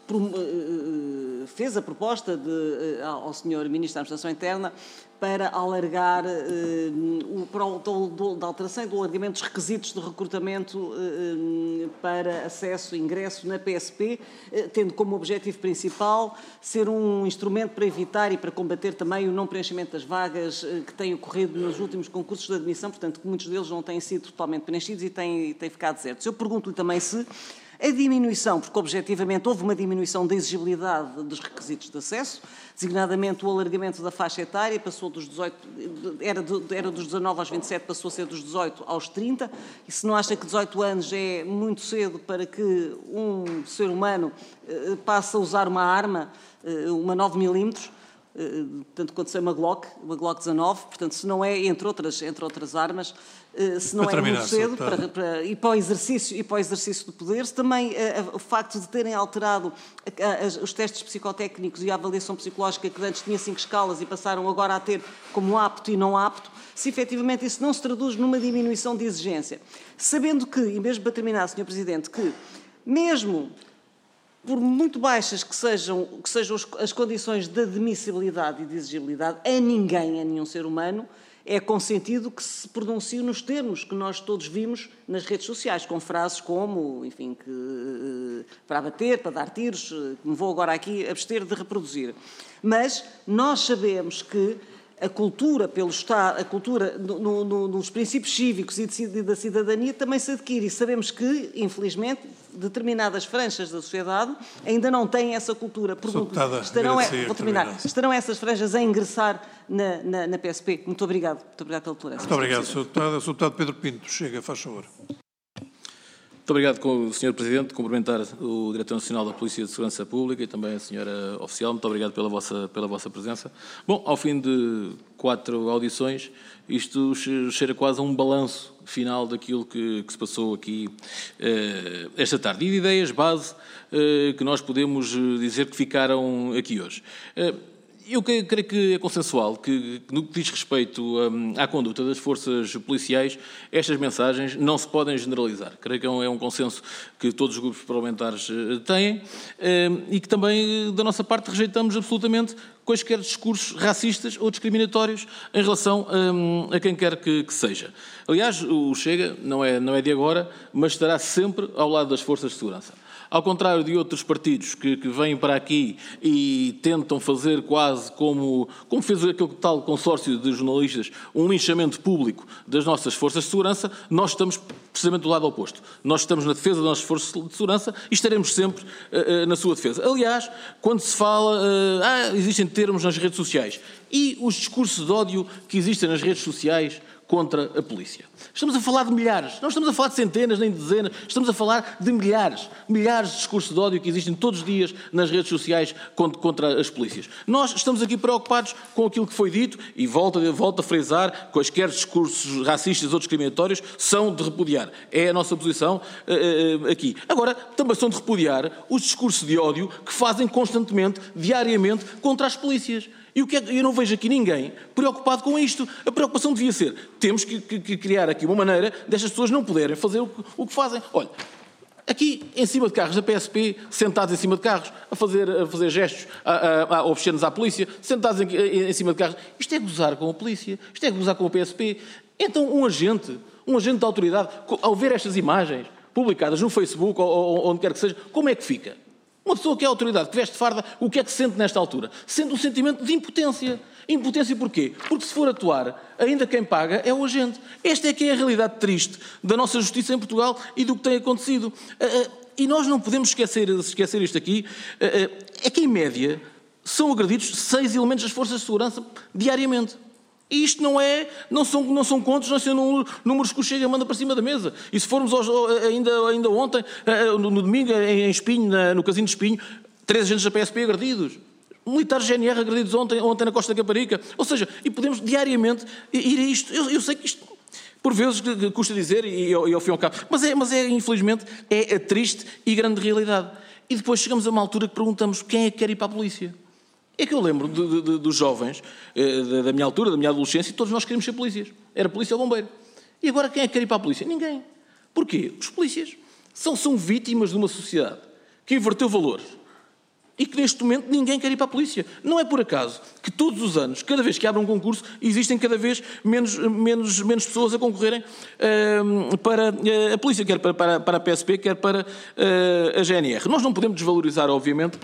fez a proposta de, ao senhor Ministro da Administração Interna para alargar eh, o, para o, do, da alteração e do alargamento dos requisitos de recrutamento eh, para acesso e ingresso na P S P, eh, tendo como objetivo principal ser um instrumento para evitar e para combater também o não preenchimento das vagas eh, que têm ocorrido nos últimos concursos de admissão, portanto, que muitos deles não têm sido totalmente preenchidos e têm, têm ficado desertos. Eu pergunto-lhe também se a diminuição, porque objetivamente houve uma diminuição da exigibilidade dos requisitos de acesso, designadamente o alargamento da faixa etária, passou dos dezoito, era, de, era dos dezanove aos vinte e sete, passou a ser dos dezoito aos trinta, e se não acha que dezoito anos é muito cedo para que um ser humano eh, passe a usar uma arma, eh, uma nove milímetros, tanto quanto sei uma Glock, uma Glock dezanove, portanto, se não é, entre outras, entre outras armas, se não é muito cedo, para, para, e, para o exercício, e para o exercício do poder, se também uh, o facto de terem alterado uh, os testes psicotécnicos e a avaliação psicológica, que antes tinha cinco escalas e passaram agora a ter como apto e não apto, se efetivamente isso não se traduz numa diminuição de exigência. Sabendo que, e mesmo para terminar, senhor Presidente, que mesmo por muito baixas que sejam, que sejam as condições de admissibilidade e de exigibilidade, a ninguém, a nenhum ser humano, é consentido que se pronuncie nos termos que nós todos vimos nas redes sociais, com frases como, enfim, que, para abater, para dar tiros, que me vou agora aqui abster de reproduzir. Mas nós sabemos que a cultura pelo Estado, a cultura no, no, nos princípios cívicos e de, da cidadania também se adquire, e sabemos que, infelizmente, determinadas franjas da sociedade ainda não têm essa cultura. Pergunto, estarão, é, vou terminar, estarão essas franjas a ingressar na, na, na P S P? Muito obrigado. Muito obrigado pela tolerância. Muito obrigado, senhor Deputado. senhor Deputado Pedro Pinto, chega, faz favor. Muito obrigado, senhor Presidente. Cumprimentar o Diretor Nacional da Polícia de Segurança Pública e também a senhora Oficial. Muito obrigado pela vossa, pela vossa presença. Bom, ao fim de quatro audições, isto cheira quase a um balanço final daquilo que, que se passou aqui eh, esta tarde. E de ideias base eh, que nós podemos dizer que ficaram aqui hoje. Eh, Eu creio que é consensual que, no que diz respeito um, à conduta das forças policiais, estas mensagens não se podem generalizar. Creio que é um, é um consenso que todos os grupos parlamentares uh, têm um, e que também, da nossa parte, rejeitamos absolutamente quaisquer discursos racistas ou discriminatórios em relação um, a quem quer que, que seja. Aliás, o Chega não é, não é de agora, mas estará sempre ao lado das forças de segurança. Ao contrário de outros partidos que, que vêm para aqui e tentam fazer quase como, como fez aquele tal consórcio de jornalistas, um linchamento público das nossas forças de segurança, nós estamos precisamente do lado oposto. Nós estamos na defesa das nossas forças de segurança e estaremos sempre uh, uh, na sua defesa. Aliás, quando se fala, uh, ah, existem termos nas redes sociais e os discursos de ódio que existem nas redes sociais contra a polícia. Estamos a falar de milhares, não estamos a falar de centenas nem de dezenas, estamos a falar de milhares, milhares de discursos de ódio que existem todos os dias nas redes sociais contra as polícias. Nós estamos aqui preocupados com aquilo que foi dito e volto, volto a frisar, quaisquer discursos racistas ou discriminatórios são de repudiar. É a nossa posição uh, uh, aqui. Agora, também são de repudiar os discursos de ódio que fazem constantemente, diariamente, contra as polícias. E o que é, eu não vejo aqui ninguém preocupado com isto. A preocupação devia ser, temos que, que, que criar aqui uma maneira destas pessoas não poderem fazer o que, o que fazem. Olha, aqui em cima de carros da P S P, sentados em cima de carros, a fazer, a fazer gestos a, a, a obscenos à polícia, sentados em, em cima de carros. Isto é gozar com a polícia, isto é gozar com a P S P. Então um agente, um agente da autoridade, ao ver estas imagens publicadas no Facebook ou, ou onde quer que seja, como é que fica? Uma pessoa que é autoridade, que veste farda, o que é que sente nesta altura? Sente um sentimento de impotência. Impotência porquê? Porque se for atuar, ainda quem paga é o agente. Esta é que é a realidade triste da nossa justiça em Portugal e do que tem acontecido. E nós não podemos esquecer, esquecer isto aqui, é que em média são agredidos seis elementos das forças de segurança diariamente. E isto não é, não são, não são contos, não são números que o Chega manda para cima da mesa. E se formos aos, ainda, ainda ontem, no, no domingo, em Espinho, no Casino de Espinho, três agentes da P S P agredidos. Militares G N R agredidos ontem, ontem na Costa da Caparica. Ou seja, e podemos diariamente ir a isto. Eu, eu sei que isto, por vezes, custa dizer, e, e ao fim e ao cabo, mas é, mas é, infelizmente, é a triste e grande realidade. E depois chegamos a uma altura que perguntamos quem é que quer ir para a polícia. É que eu lembro de, de, de, dos jovens, eh, da minha altura, da minha adolescência, e todos nós queríamos ser polícias. Era polícia ou bombeiro. E agora quem é que quer ir para a polícia? Ninguém. Porquê? Os polícias são, são vítimas de uma sociedade que inverteu valores e que neste momento ninguém quer ir para a polícia. Não é por acaso que todos os anos, cada vez que abre um concurso, existem cada vez menos, menos, menos pessoas a concorrerem uh, para uh, a polícia, quer para, para, para a P S P, quer para uh, a G N R. Nós não podemos desvalorizar, obviamente,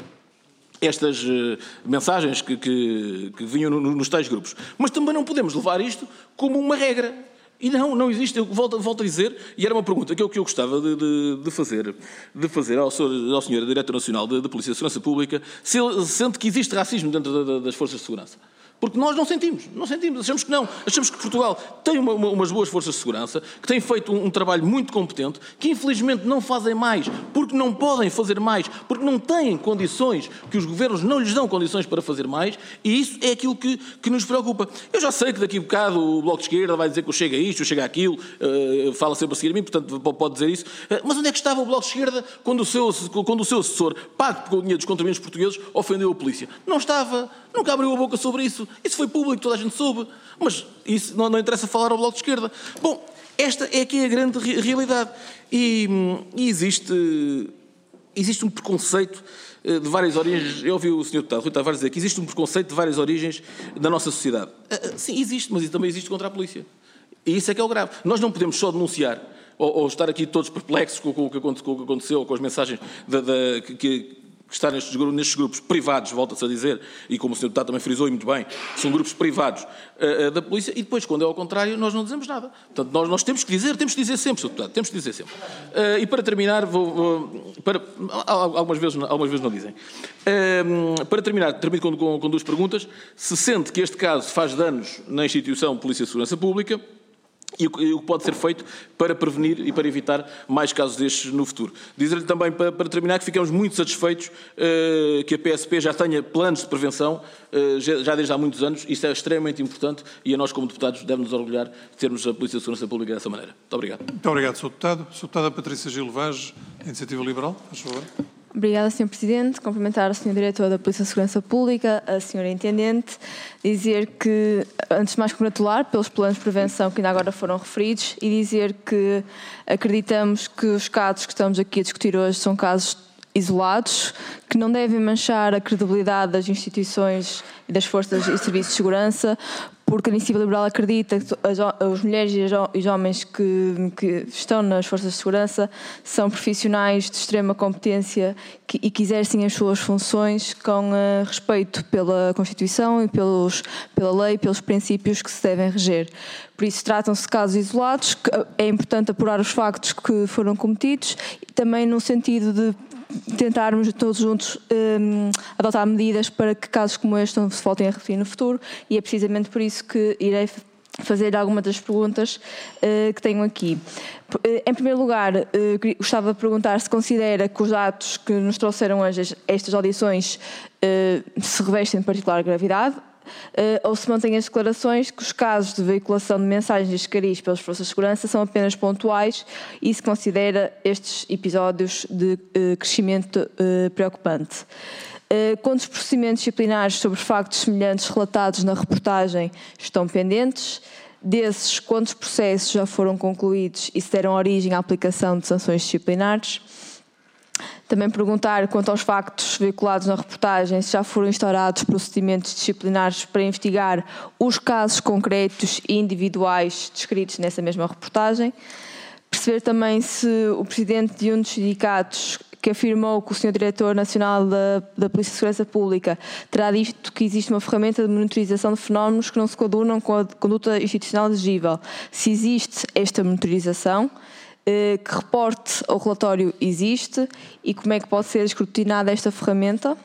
estas uh, mensagens que, que, que vinham no, nos tais grupos. Mas também não podemos levar isto como uma regra. E não, não existe. Eu volto, volto a dizer, e era uma pergunta que eu, que eu gostava de, de, de fazer, de fazer ao, senhor, ao senhor Diretor Nacional da Polícia de Segurança Pública, se ele sente que existe racismo dentro da, das forças de segurança. Porque nós não sentimos, não sentimos, achamos que não. Achamos que Portugal tem uma, uma, umas boas forças de segurança, que têm feito um, um trabalho muito competente, que infelizmente não fazem mais, porque não podem fazer mais, porque não têm condições, que os governos não lhes dão condições para fazer mais, e isso é aquilo que, que nos preocupa. Eu já sei que daqui a bocado o Bloco de Esquerda vai dizer que eu chego a isto, eu chego a aquilo, uh, fala sempre a seguir a mim, portanto pode dizer isso. Uh, mas onde é que estava o Bloco de Esquerda quando o seu, quando o seu assessor, pago com o dinheiro dos contribuintes portugueses, ofendeu a polícia? Não estava, nunca abriu a boca sobre isso. Isso foi público, toda a gente soube, mas isso não, não interessa falar ao Bloco de Esquerda. Bom, esta é aqui a grande re realidade. E, e existe, existe um preconceito de várias origens. Eu ouvi o senhor Deputado Rui Tavares dizer que existe um preconceito de várias origens da nossa sociedade. Sim, existe, mas isso também existe contra a polícia. E isso é que é o grave. Nós não podemos só denunciar ou, ou estar aqui todos perplexos com, com, com, com o que aconteceu, com as mensagens da, da, que, que que está nestes, nestes grupos privados, volta-se a dizer, e como o senhor Deputado também frisou e muito bem, são grupos privados uh, uh, da polícia, e depois, quando é ao contrário, nós não dizemos nada. Portanto, nós, nós temos que dizer, temos que dizer sempre, senhor Deputado, temos que dizer sempre. Uh, e para terminar, vou, vou, para, algumas, vezes, algumas vezes não dizem. Uh, para terminar, termino com, com, com duas perguntas. Se sente que este caso faz danos na instituição Polícia de Segurança Pública, e o que pode ser feito para prevenir e para evitar mais casos destes no futuro. Dizer-lhe também, para, para terminar, que ficamos muito satisfeitos uh, que a P S P já tenha planos de prevenção, uh, já, já desde há muitos anos. Isso é extremamente importante e a nós, como deputados, deve-nos orgulhar de termos a Polícia de Segurança Pública dessa maneira. Muito obrigado. Muito obrigado, senhor Deputado. senhor Deputada Patrícia Gil Vaz, Iniciativa Liberal, faz favor. Obrigada, senhor Presidente. Cumprimentar o senhor Diretor da Polícia de Segurança Pública, a senhora Intendente, dizer que, antes de mais, congratular pelos planos de prevenção que ainda agora foram referidos e dizer que acreditamos que os casos que estamos aqui a discutir hoje são casos isolados, que não devem manchar a credibilidade das instituições e das forças e serviços de segurança, porque a Iniciativa Liberal acredita que as, as mulheres e os homens que, que estão nas forças de segurança são profissionais de extrema competência que, e que exercem as suas funções com uh, respeito pela Constituição e pelos, pela lei e pelos princípios que se devem reger. Por isso, tratam-se de casos isolados, que é importante apurar os factos que foram cometidos e também no sentido de tentarmos todos juntos um, adotar medidas para que casos como este não se voltem a repetir no futuro, e é precisamente por isso que irei fazer algumas das perguntas uh, que tenho aqui. Uh, em primeiro lugar, uh, gostava de perguntar se considera que os atos que nos trouxeram hoje estas audições uh, se revestem de particular gravidade, Uh, ou se mantém as declarações que os casos de veiculação de mensagens de escaris pelas forças de segurança são apenas pontuais e se considera estes episódios de uh, crescimento uh, preocupante. Uh, quantos procedimentos disciplinares sobre factos semelhantes relatados na reportagem estão pendentes? Desses, quantos processos já foram concluídos e se deram origem à aplicação de sanções disciplinares? Também perguntar quanto aos factos veiculados na reportagem se já foram instaurados procedimentos disciplinares para investigar os casos concretos e individuais descritos nessa mesma reportagem. Perceber também se o presidente de um dos sindicatos que afirmou que o senhor Diretor Nacional da, da Polícia de Segurança Pública terá dito que existe uma ferramenta de monitorização de fenómenos que não se coadunam com a conduta institucional exigível. Se existe esta monitorização, que reporte ou relatório existe e como é que pode ser escrutinada esta ferramenta?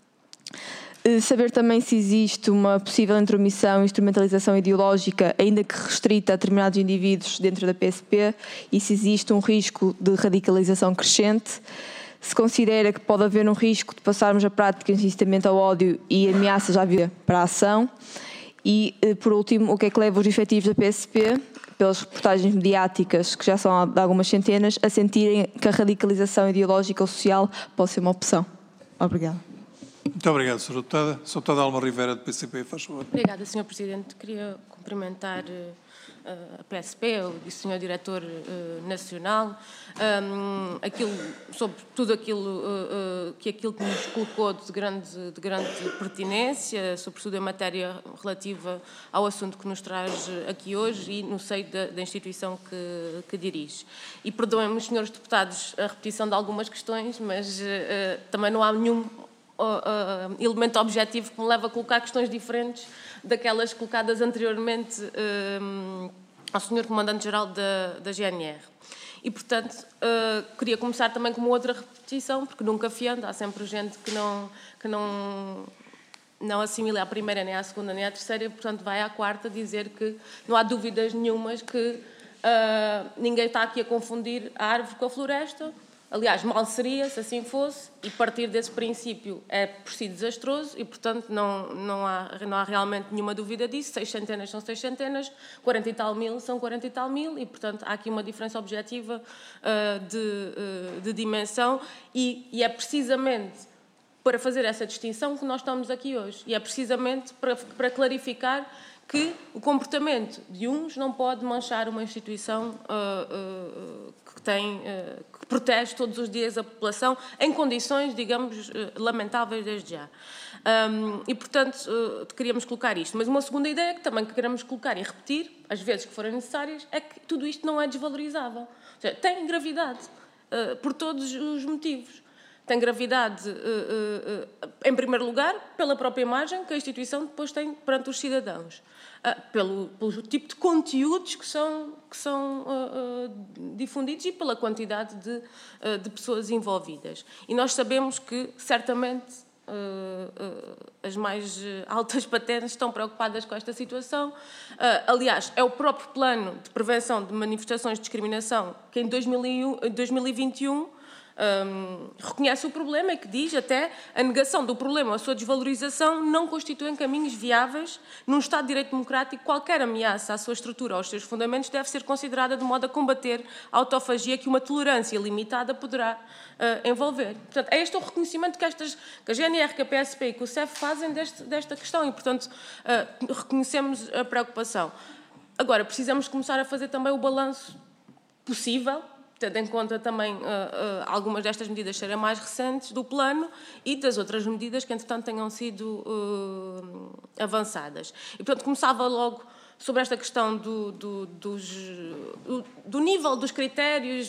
Saber também se existe uma possível intromissão e instrumentalização ideológica, ainda que restrita a determinados indivíduos dentro da P S P, e se existe um risco de radicalização crescente. Se considera que pode haver um risco de passarmos a prática de incitamento ao ódio e ameaças à vida para a ação. E, por último, o que é que leva os efetivos da P S P, pelas reportagens mediáticas, que já são de algumas centenas, a sentirem que a radicalização ideológica ou social pode ser uma opção. Obrigada. Muito obrigado, senhora Deputada. senhora Deputada Alma Rivera, do P C P, faz favor. Obrigada, senhor Presidente. Queria cumprimentar uh, a P S P, o senhor Diretor uh, Nacional, um, aquilo, sobre tudo aquilo, uh, uh, que aquilo que nos colocou de grande, de grande pertinência, sobretudo em matéria relativa ao assunto que nos traz aqui hoje e no seio da, da instituição que, que dirige. E perdoem-me, senhores deputados, a repetição de algumas questões, mas uh, uh, também não há nenhum Uh, uh, elemento objetivo que me leva a colocar questões diferentes daquelas colocadas anteriormente uh, ao senhor Comandante-Geral da, da G N R. E, portanto, uh, queria começar também com uma outra repetição, porque nunca fiando, há sempre gente que não, que não, não assimila à primeira, nem à segunda, nem à terceira, e, portanto, vai à quarta dizer que não há dúvidas nenhumas que uh, ninguém está aqui a confundir a árvore com a floresta. Aliás, mal seria se assim fosse, e partir desse princípio é por si desastroso e, portanto, não, não, há, não há realmente nenhuma dúvida disso. Seis centenas são seis centenas, quarenta e tal mil são quarenta e tal mil e, portanto, há aqui uma diferença objetiva uh, de, uh, de dimensão e, e é precisamente para fazer essa distinção que nós estamos aqui hoje. E é precisamente para, para clarificar que o comportamento de uns não pode manchar uma instituição uh, uh, que tem, uh, que protege todos os dias a população em condições, digamos, uh, lamentáveis desde já. Um, e, portanto, uh, queríamos colocar isto. Mas uma segunda ideia que também queremos colocar e repetir, às vezes que forem necessárias, é que tudo isto não é desvalorizável. Ou seja, tem gravidade, uh, por todos os motivos. Tem gravidade, uh, uh, uh, em primeiro lugar, pela própria imagem que a instituição depois tem perante os cidadãos. Uh, pelo, pelo tipo de conteúdos que são, que são uh, uh, difundidos e pela quantidade de, uh, de pessoas envolvidas. E nós sabemos que, certamente, uh, uh, as mais altas patentes estão preocupadas com esta situação. Uh, aliás, é o próprio Plano de Prevenção de Manifestações de Discriminação que, em dois mil e vinte e um, Um, reconhece o problema e que diz até a negação do problema ou a sua desvalorização não constituem caminhos viáveis num Estado de Direito Democrático. Qualquer ameaça à sua estrutura ou aos seus fundamentos deve ser considerada de modo a combater a autofagia que uma tolerância limitada poderá uh, envolver. Portanto, é este o reconhecimento que, estas, que a G N R, que a P S P e que o C E F fazem deste, desta questão e, portanto, uh, reconhecemos a preocupação. Agora, precisamos começar a fazer também o balanço possível, tendo em conta também uh, uh, algumas destas medidas serem mais recentes do plano e das outras medidas que, entretanto, tenham sido uh, avançadas. E, portanto, começava logo sobre esta questão do, do, dos, do, do nível dos critérios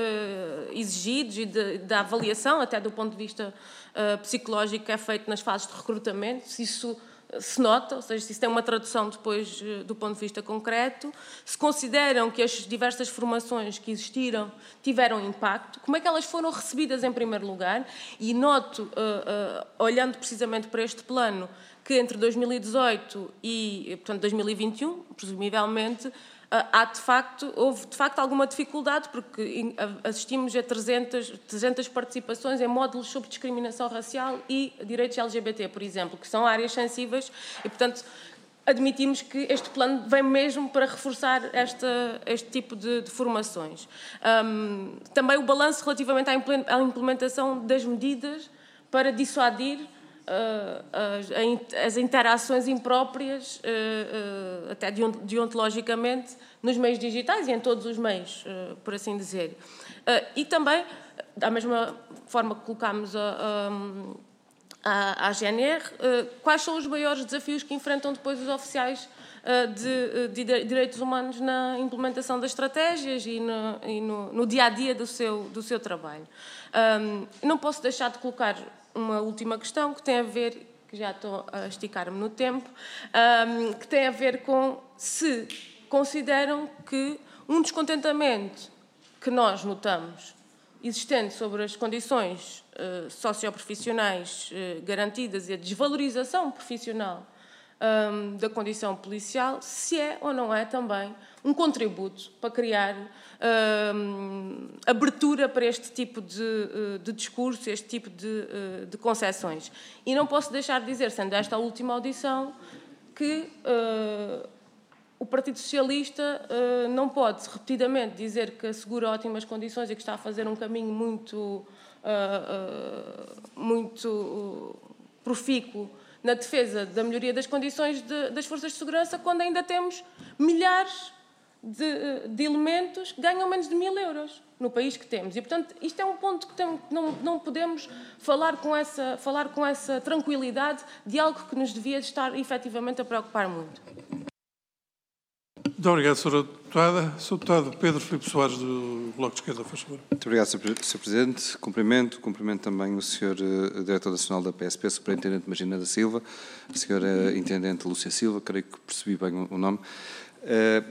uh, exigidos e de, da avaliação, até do ponto de vista uh, psicológico, que é feito nas fases de recrutamento, se isso se nota, ou seja, se isso tem uma tradução depois do ponto de vista concreto, se consideram que as diversas formações que existiram tiveram impacto, como é que elas foram recebidas em primeiro lugar, e noto, uh, uh, olhando precisamente para este plano, que entre dois mil e dezoito e, portanto, dois mil e vinte e um, presumivelmente, há de facto, houve de facto alguma dificuldade, porque assistimos a trezentas, trezentas participações em módulos sobre discriminação racial e direitos L G B T, por exemplo, que são áreas sensíveis e, portanto, admitimos que este plano vem mesmo para reforçar esta, este tipo de, de formações. Um, também o balanço relativamente à implementação das medidas para dissuadir as interações impróprias, até deontologicamente, nos meios digitais e em todos os meios, por assim dizer. E também, da mesma forma que colocámos a, à, à G N R, uh, quais são os maiores desafios que enfrentam depois os oficiais uh, de, de direitos humanos na implementação das estratégias e no, e no, no dia-a-dia do seu, do seu trabalho. Um, não posso deixar de colocar uma última questão que tem a ver, que já estou a esticar-me no tempo, um, que tem a ver com se consideram que um descontentamento que nós notamos existente sobre as condições uh, socioprofissionais uh, garantidas e a desvalorização profissional um, da condição policial, se é ou não é também um contributo para criar um, abertura para este tipo de, de discurso, este tipo de, de concepções. E não posso deixar de dizer, sendo esta a última audição, que uh, o Partido Socialista uh, não pode repetidamente dizer que assegura ótimas condições e que está a fazer um caminho muito, uh, uh, muito uh, profícuo na defesa da melhoria das condições de, das forças de segurança, quando ainda temos milhares de, de elementos que ganham menos de mil euros no país que temos. E, portanto, isto é um ponto que tem, não, não podemos falar com, essa, falar com essa tranquilidade de algo que nos devia estar efetivamente a preocupar muito. Muito obrigado, senhora Deputada. senhor Deputado Pedro Filipe Soares, do Bloco de Esquerda, faz favor. Muito obrigado, senhor Presidente. Cumprimento, cumprimento também o senhor uh, Diretor Nacional da P S P, Superintendente Magina da Silva, a senhora Intendente Lúcia Silva, creio que percebi bem o, o nome. Uh,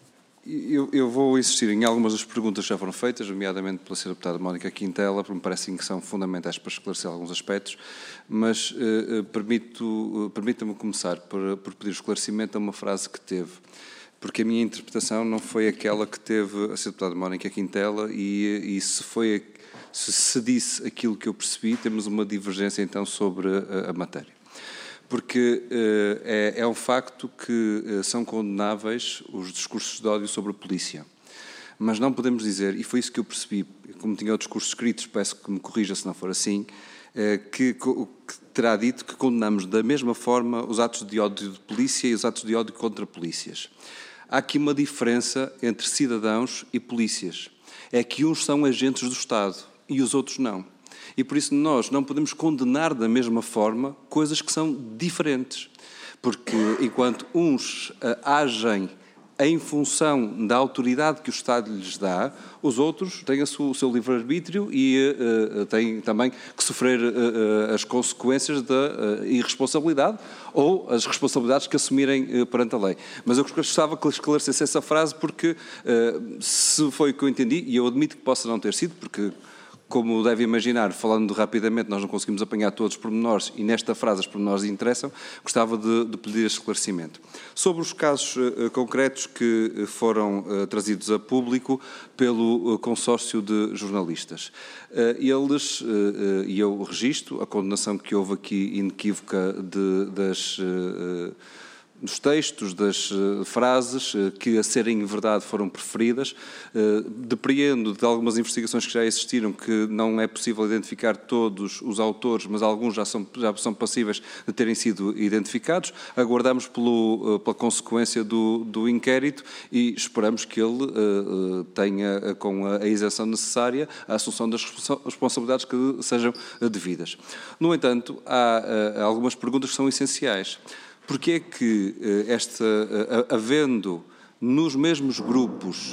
eu, eu vou insistir em algumas das perguntas que já foram feitas, nomeadamente pela senhora Deputada Mónica Quintela, porque me parecem que são fundamentais para esclarecer alguns aspectos, mas uh, permito, uh, permita-me começar por, por pedir esclarecimento a uma frase que teve, porque a minha interpretação não foi aquela que teve a senhora Deputada Mónica Quintela e, e se, foi, se se disse aquilo que eu percebi, temos uma divergência então sobre a, a matéria. Porque uh, é, é um facto que uh, são condenáveis os discursos de ódio sobre a polícia. Mas não podemos dizer, e foi isso que eu percebi, como tinha o discurso escrito, peço que me corrija se não for assim, uh, que, que terá dito que condenamos da mesma forma os atos de ódio de polícia e os atos de ódio contra polícias. Há aqui uma diferença entre cidadãos e polícias. É que uns são agentes do Estado e os outros não. E por isso nós não podemos condenar da mesma forma coisas que são diferentes. Porque enquanto uns uh, agem em função da autoridade que o Estado lhes dá, os outros têm a sua, o seu livre-arbítrio e uh, têm também que sofrer uh, as consequências da uh, irresponsabilidade ou as responsabilidades que assumirem uh, perante a lei. Mas eu gostava que esclarecesse essa frase porque, uh, se foi o que eu entendi, e eu admito que possa não ter sido, porque, como deve imaginar, falando rapidamente, nós não conseguimos apanhar todos os pormenores e nesta frase os pormenores interessam, gostava de, de pedir esclarecimento. Sobre os casos uh, concretos que foram uh, trazidos a público pelo uh, consórcio de jornalistas. Uh, eles, uh, uh, e eu registro, a condenação que houve aqui inequívoca de, das... Uh, dos textos, das uh, frases uh, que a serem verdade foram preferidas. Uh, depreendo de algumas investigações que já existiram que não é possível identificar todos os autores, mas alguns já são, já são passíveis de terem sido identificados. Aguardamos pelo, uh, pela consequência do, do inquérito e esperamos que ele uh, uh, tenha, uh, com a, a isenção necessária, a assunção das responsabilidades que sejam uh, devidas. No entanto, há uh, algumas perguntas que são essenciais. Porque é que, esta, havendo nos mesmos grupos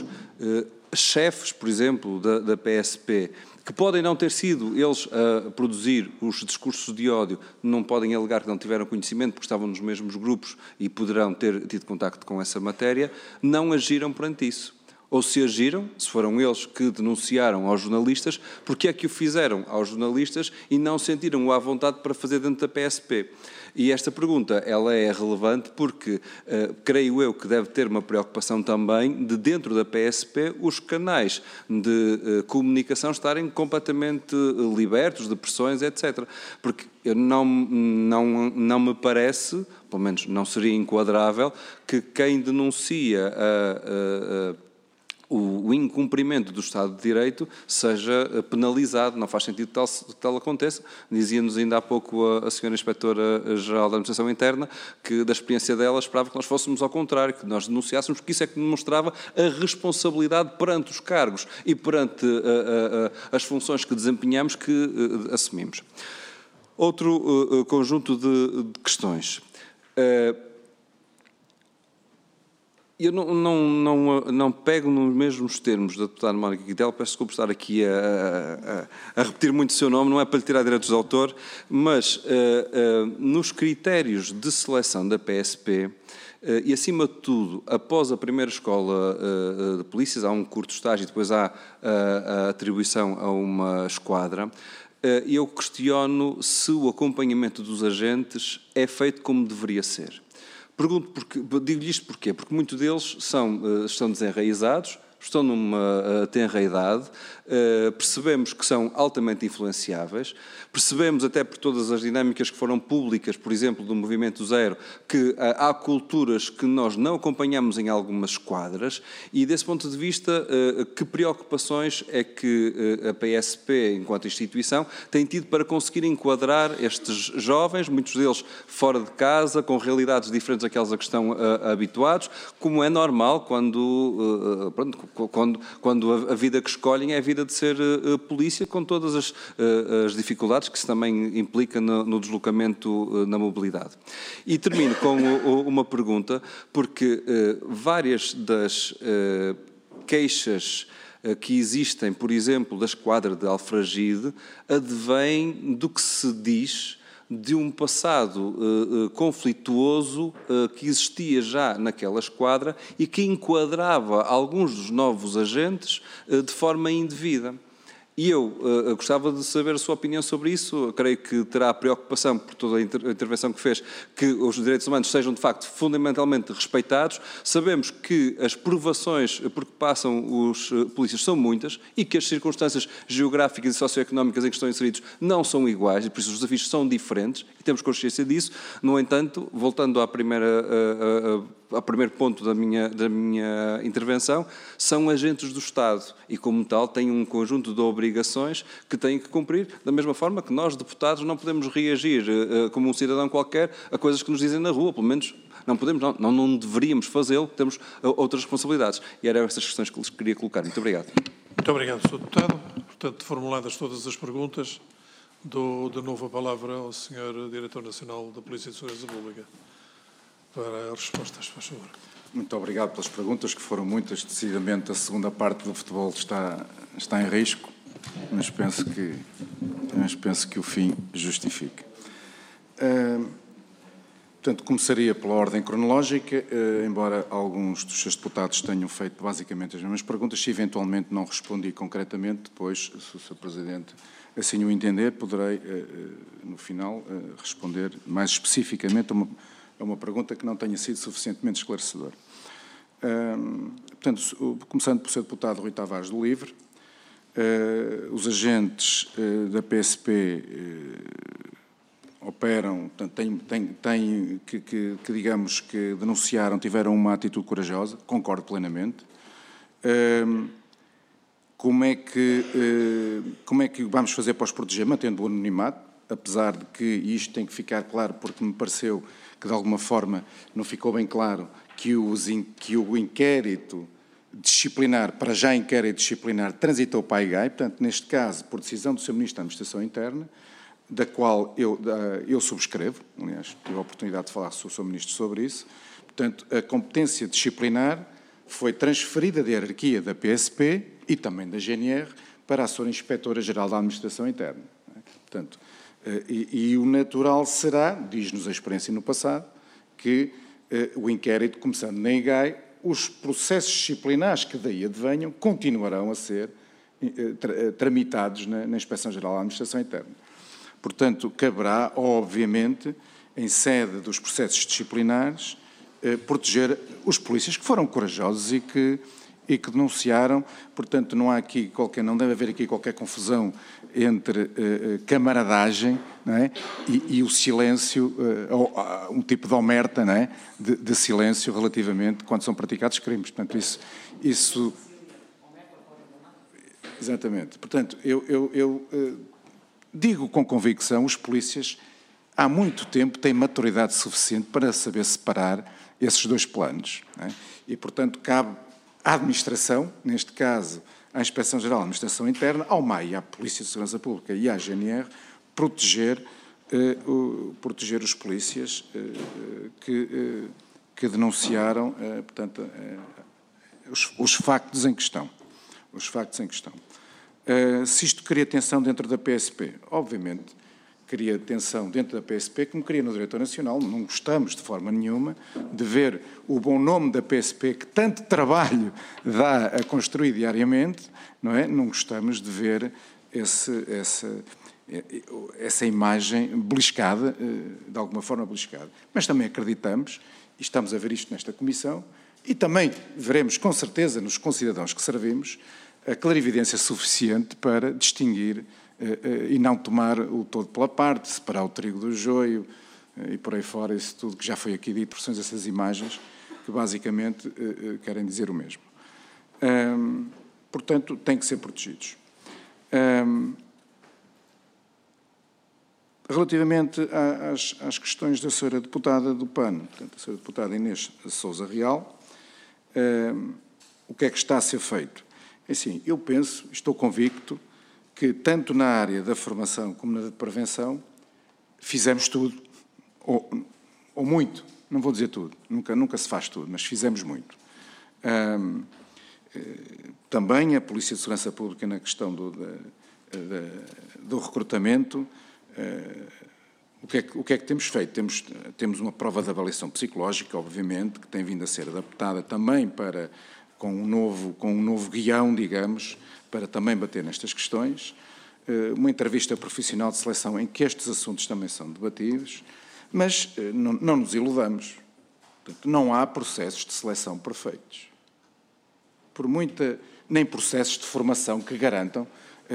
chefes, por exemplo, da, da P S P, que podem não ter sido eles a produzir os discursos de ódio, não podem alegar que não tiveram conhecimento porque estavam nos mesmos grupos e poderão ter tido contacto com essa matéria, não agiram perante isso. Ou se agiram, se foram eles que denunciaram aos jornalistas, porque é que o fizeram aos jornalistas e não sentiram-o à vontade para fazer dentro da P S P? E esta pergunta, ela é relevante porque uh, creio eu que deve ter uma preocupação também de dentro da P S P os canais de uh, comunicação estarem completamente uh, libertos de pressões, etcétera. Porque não, não, não me parece, pelo menos não seria enquadrável, que quem denuncia a... a, a o incumprimento do Estado de Direito seja penalizado, não faz sentido que tal, que tal aconteça. Dizia-nos ainda há pouco a, a senhora Inspetora-Geral da Administração Interna que da experiência dela esperava que nós fôssemos ao contrário, que nós denunciássemos, porque isso é que demonstrava a responsabilidade perante os cargos e perante a, a, a, as funções que desempenhamos que a, assumimos. Outro uh, conjunto de, de questões. Uh, eu não, não, não, não pego nos mesmos termos da deputada Mónica Guidel, peço desculpa estar aqui a, a, a repetir muito o seu nome, não é para lhe tirar direitos de autor, mas uh, uh, nos critérios de seleção da P S P, Uh, e, acima de tudo, após a primeira escola uh, de polícias, há um curto estágio e depois há uh, a atribuição a uma esquadra, uh, eu questiono se o acompanhamento dos agentes é feito como deveria ser. Pergunto porque, digo-lhe isto porquê? Porque muitos deles são, uh, estão desenraizados, estão numa uh, tenra idade, uh, percebemos que são altamente influenciáveis, percebemos até por todas as dinâmicas que foram públicas, por exemplo, do Movimento Zero, que uh, há culturas que nós não acompanhamos em algumas esquadras e, desse ponto de vista, uh, que preocupações é que uh, a P S P, enquanto instituição, tem tido para conseguir enquadrar estes jovens, muitos deles fora de casa, com realidades diferentes daquelas a que estão uh, habituados, como é normal quando... Uh, pronto, Quando, quando a vida que escolhem é a vida de ser uh, polícia, com todas as, uh, as dificuldades que isso também implica no, no deslocamento uh, na mobilidade. E termino com uh, uma pergunta, porque uh, várias das uh, queixas uh, que existem, por exemplo, da esquadra de Alfragide, advêm do que se diz de um passado uh, uh, conflituoso uh, que existia já naquela esquadra e que enquadrava alguns dos novos agentes uh, de forma indevida. E eu uh, gostava de saber a sua opinião sobre isso. Eu creio que terá preocupação, por toda a, inter a intervenção que fez, que os direitos humanos sejam, de facto, fundamentalmente respeitados. Sabemos que as provações por que passam os uh, polícias são muitas e que as circunstâncias geográficas e socioeconómicas em que estão inseridos não são iguais e, por isso, os desafios são diferentes e temos consciência disso. No entanto, voltando à primeira... Uh, uh, ao primeiro ponto da minha, da minha intervenção, são agentes do Estado e, como tal, têm um conjunto de obrigações que têm que cumprir, da mesma forma que nós, deputados, não podemos reagir uh, como um cidadão qualquer a coisas que nos dizem na rua, pelo menos não podemos, não, não, não deveríamos fazê-lo, temos uh, outras responsabilidades. E eram essas questões que lhes queria colocar. Muito obrigado. Muito obrigado, senhor Deputado. Portanto, formuladas todas as perguntas, dou de novo a palavra ao senhor Diretor Nacional da Polícia de Segurança Pública para as respostas, faz favor. Muito obrigado pelas perguntas, que foram muitas. Decididamente, a segunda parte do futebol está, está em risco, mas penso que, mas penso que o fim justifica. Uh, portanto, começaria pela ordem cronológica, uh, embora alguns dos seus deputados tenham feito basicamente as mesmas perguntas. Se eventualmente não respondi concretamente, depois, se o senhor Presidente assim o entender, poderei, uh, no final, uh, responder mais especificamente a uma É uma pergunta que não tenha sido suficientemente esclarecedora. Uh, portanto, começando por ser deputado Rui Tavares do Livre, uh, os agentes uh, da P S P uh, operam, portanto, têm, têm, têm que, que, que, digamos, que denunciaram, tiveram uma atitude corajosa, concordo plenamente. Uh, como é que, uh, como é que vamos fazer para os proteger, mantendo o anonimato, apesar de que isto tem que ficar claro, porque me pareceu que de alguma forma não ficou bem claro que, os, que o inquérito disciplinar, para já inquérito disciplinar, transitou para a I G A I, portanto, neste caso, por decisão do seu Ministro da Administração Interna, da qual eu, eu subscrevo, aliás, tive a oportunidade de falar com o seu Ministro sobre isso. Portanto, a competência disciplinar foi transferida da hierarquia da P S P e também da G N R para a sua Inspetora-Geral da Administração Interna. Portanto, E, e o natural será, diz-nos a experiência no passado, que eh, o inquérito, começando na I G A I, os processos disciplinares que daí advenham continuarão a ser eh, tra tramitados na, na Inspeção-Geral da Administração Interna. Portanto, caberá, obviamente, em sede dos processos disciplinares, eh, proteger os polícias que foram corajosos e que, e que denunciaram. Portanto, não há aqui qualquer, não deve haver aqui qualquer confusão entre uh, camaradagem, não é? e, e o silêncio, uh, ou, uh, um tipo de omerta, não é? de, de silêncio relativamente quando são praticados crimes. Portanto, isso... isso... Exatamente. Portanto, eu, eu, eu uh, digo com convicção, os polícias há muito tempo têm maturidade suficiente para saber separar esses dois planos. Não é? E, portanto, cabe à administração, neste caso, à Inspeção-Geral da Administração Interna, ao M A I, à Polícia de Segurança Pública e à G N R, proteger proteger os polícias que, que denunciaram, portanto, os, os factos em questão. Os factos em questão. Se isto cria tensão dentro da P S P, obviamente cria tensão dentro da P S P, como cria no Diretor Nacional. Não gostamos de forma nenhuma de ver o bom nome da P S P, que tanto trabalho dá a construir diariamente, não é? Não gostamos de ver esse, essa, essa imagem beliscada, de alguma forma beliscada. Mas também acreditamos, e estamos a ver isto nesta Comissão, e também veremos com certeza nos concidadãos que servimos, a clarividência suficiente para distinguir e não tomar o todo pela parte, separar o trigo do joio e por aí fora, isso tudo que já foi aqui dito, são essas imagens que basicamente querem dizer o mesmo. Hum, portanto, têm que ser protegidos. Hum, relativamente às, às questões da senhora deputada do P A N, portanto, a senhora deputada Inês Sousa Real, hum, o que é que está a ser feito? Assim, eu penso, estou convicto, que tanto na área da formação como na de prevenção fizemos tudo, ou, ou muito, não vou dizer tudo, nunca, nunca se faz tudo, mas fizemos muito. Hum, também a Polícia de Segurança Pública na questão do, da, da, do recrutamento, uh, o, que é que, o que é que temos feito? Temos, temos uma prova de avaliação psicológica, obviamente, que tem vindo a ser adaptada também para, com um novo, com um novo guião, digamos, para também bater nestas questões, uma entrevista profissional de seleção em que estes assuntos também são debatidos, mas não, não nos iludamos. Portanto, não há processos de seleção perfeitos. Por muita, nem processos de formação que garantam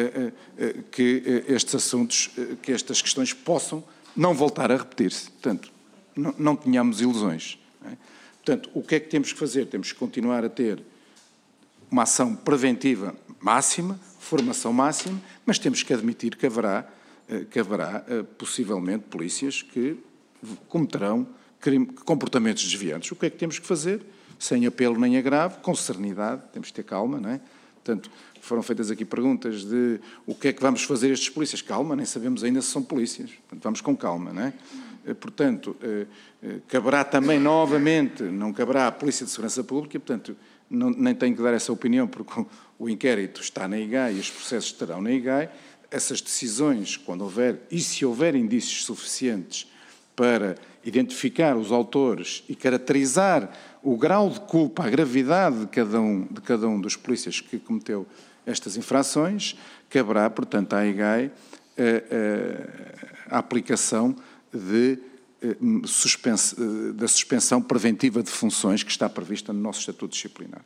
que estes assuntos, que estas questões possam não voltar a repetir-se. Portanto, não, não tenhamos ilusões. Não é? Portanto, o que é que temos que fazer? Temos que continuar a ter uma ação preventiva máxima, formação máxima, mas temos que admitir que haverá, que haverá possivelmente polícias que cometerão comportamentos desviantes. O que é que temos que fazer? Sem apelo nem agravo, com serenidade, temos que ter calma, não é? Portanto, foram feitas aqui perguntas de o que é que vamos fazer estes polícias. Calma, nem sabemos ainda se são polícias. Portanto, vamos com calma, não é? Portanto, caberá também novamente, não caberá à Polícia de Segurança Pública, portanto, não, nem tenho que dar essa opinião, porque o, o inquérito está na I G A I e os processos estarão na I G A I. Essas decisões, quando houver, e se houver indícios suficientes para identificar os autores e caracterizar o grau de culpa, a gravidade de cada um, de cada um dos polícias que cometeu estas infrações, caberá, portanto, à I G A I a, a, a aplicação de, suspense, da suspensão preventiva de funções que está prevista no nosso Estatuto Disciplinar.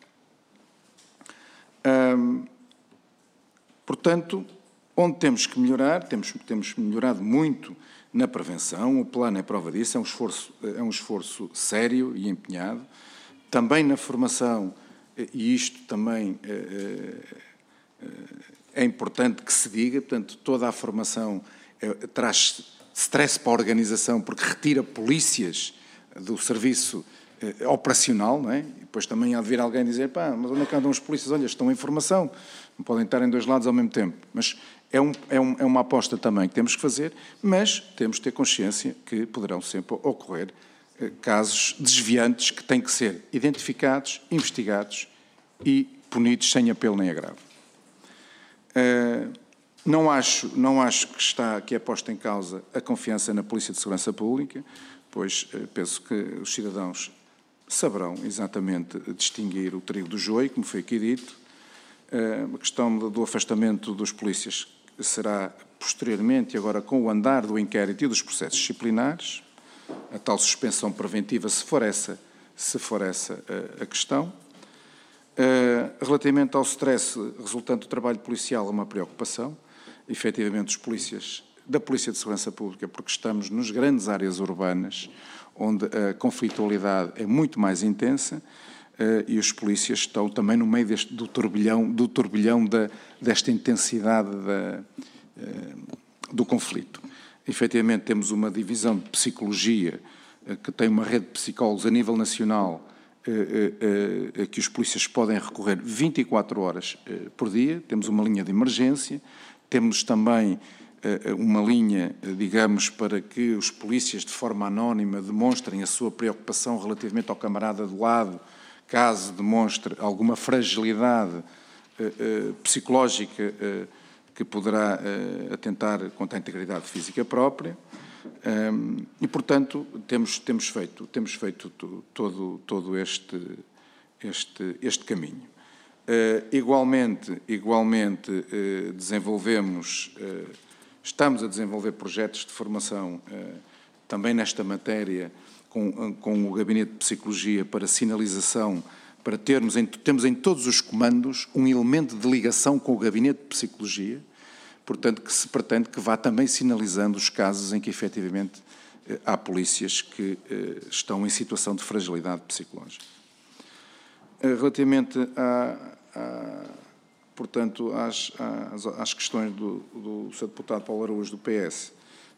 Hum, portanto, onde temos que melhorar, temos, temos melhorado muito na prevenção, o plano é prova disso, é um esforço, é um esforço sério e empenhado. Também na formação, e isto também é, é importante que se diga, portanto, toda a formação é, traz stress para a organização, porque retira polícias do serviço é, operacional, não é? E depois também há de vir alguém dizer, pá, mas onde é que andam os polícias? Olha, estão em formação, não podem estar em dois lados ao mesmo tempo. Mas é, um, é, um, é uma aposta também que temos que fazer, mas temos de ter consciência que poderão sempre ocorrer eh, casos desviantes que têm que ser identificados, investigados e punidos sem apelo nem agravo. Uh, não acho, não acho que, está, que é posta em causa a confiança na Polícia de Segurança Pública, pois uh, penso que os cidadãos saberão exatamente distinguir o trigo do joio, como foi aqui dito. Uh, a questão do, do afastamento dos polícias será posteriormente, agora com o andar do inquérito e dos processos disciplinares, a tal suspensão preventiva, se for essa, se for essa uh, a questão. Uh, relativamente ao stress resultante do trabalho policial, é uma preocupação. Efetivamente, os polícias da Polícia de Segurança Pública, porque estamos nas grandes áreas urbanas, onde a conflitualidade é muito mais intensa, uh, e os polícias estão também no meio deste, do turbilhão, do turbilhão da, desta intensidade da, uh, do conflito. Efetivamente, temos uma divisão de psicologia uh, que tem uma rede de psicólogos a nível nacional, a que os polícias podem recorrer vinte e quatro horas por dia, temos uma linha de emergência, temos também uma linha, digamos, para que os polícias, de forma anónima, demonstrem a sua preocupação relativamente ao camarada do lado, caso demonstre alguma fragilidade psicológica que poderá atentar contra a integridade física própria. E, portanto, temos, temos feito, temos feito todo, todo este, este, este caminho. Igualmente, igualmente desenvolvemos... Estamos a desenvolver projetos de formação eh, também nesta matéria com, com o Gabinete de Psicologia para sinalização, para termos em, temos em todos os comandos um elemento de ligação com o Gabinete de Psicologia, portanto que se pretende que vá também sinalizando os casos em que efetivamente eh, há polícias que eh, estão em situação de fragilidade psicológica. Eh, relativamente a... a portanto, às, às, às questões do, do senhor Deputado Paulo Araújo, do P S,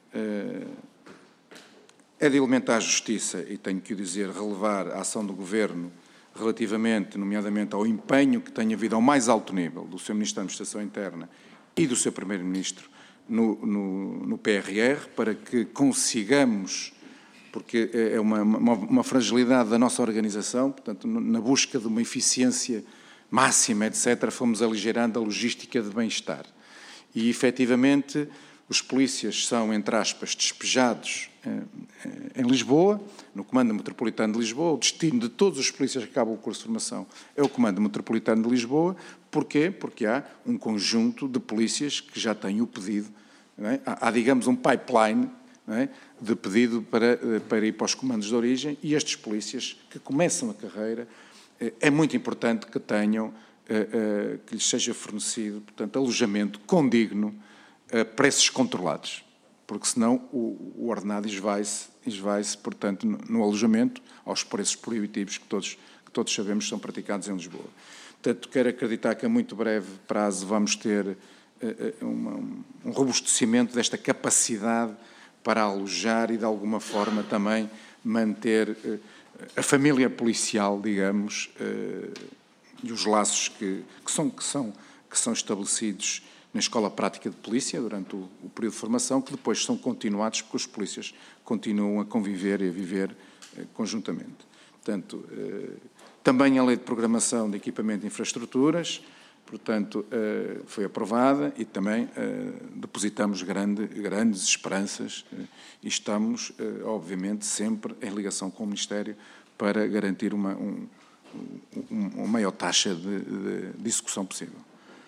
é de elementar justiça, e tenho que o dizer, relevar a ação do Governo relativamente, nomeadamente, ao empenho que tem havido ao mais alto nível do senhor Ministro da Administração Interna e do seu Primeiro-Ministro no, no, no P R R, para que consigamos, porque é uma, uma, uma fragilidade da nossa organização, portanto, na busca de uma eficiência máxima, etcétera, fomos aligerando a logística de bem-estar. E, efetivamente, os polícias são, entre aspas, despejados em Lisboa, no Comando Metropolitano de Lisboa. O destino de todos os polícias que acabam o curso de formação é o Comando Metropolitano de Lisboa. Porquê? Porque há um conjunto de polícias que já têm o pedido, não é? há, há, digamos, um pipeline, não é? de pedido para, para ir para os comandos de origem, e estes polícias que começam a carreira, é muito importante que tenham, que lhes seja fornecido, portanto, alojamento condigno a preços controlados, porque senão o, o ordenado esvai-se, esvai-se, portanto, no, no alojamento, aos preços proibitivos que todos, que todos sabemos são praticados em Lisboa. Portanto, quero acreditar que a muito breve prazo vamos ter uma, um robustecimento desta capacidade para alojar e, de alguma forma, também manter a família policial, digamos, e os laços que, que, são, que, são, que são estabelecidos na Escola Prática de Polícia durante o, o período de formação, que depois são continuados porque os polícias continuam a conviver e a viver conjuntamente. Portanto, também a Lei de Programação de Equipamento e Infraestruturas, portanto, foi aprovada e também depositamos grande, grandes esperanças e estamos, obviamente, sempre em ligação com o Ministério para garantir uma, um, uma maior taxa de, de, de execução possível.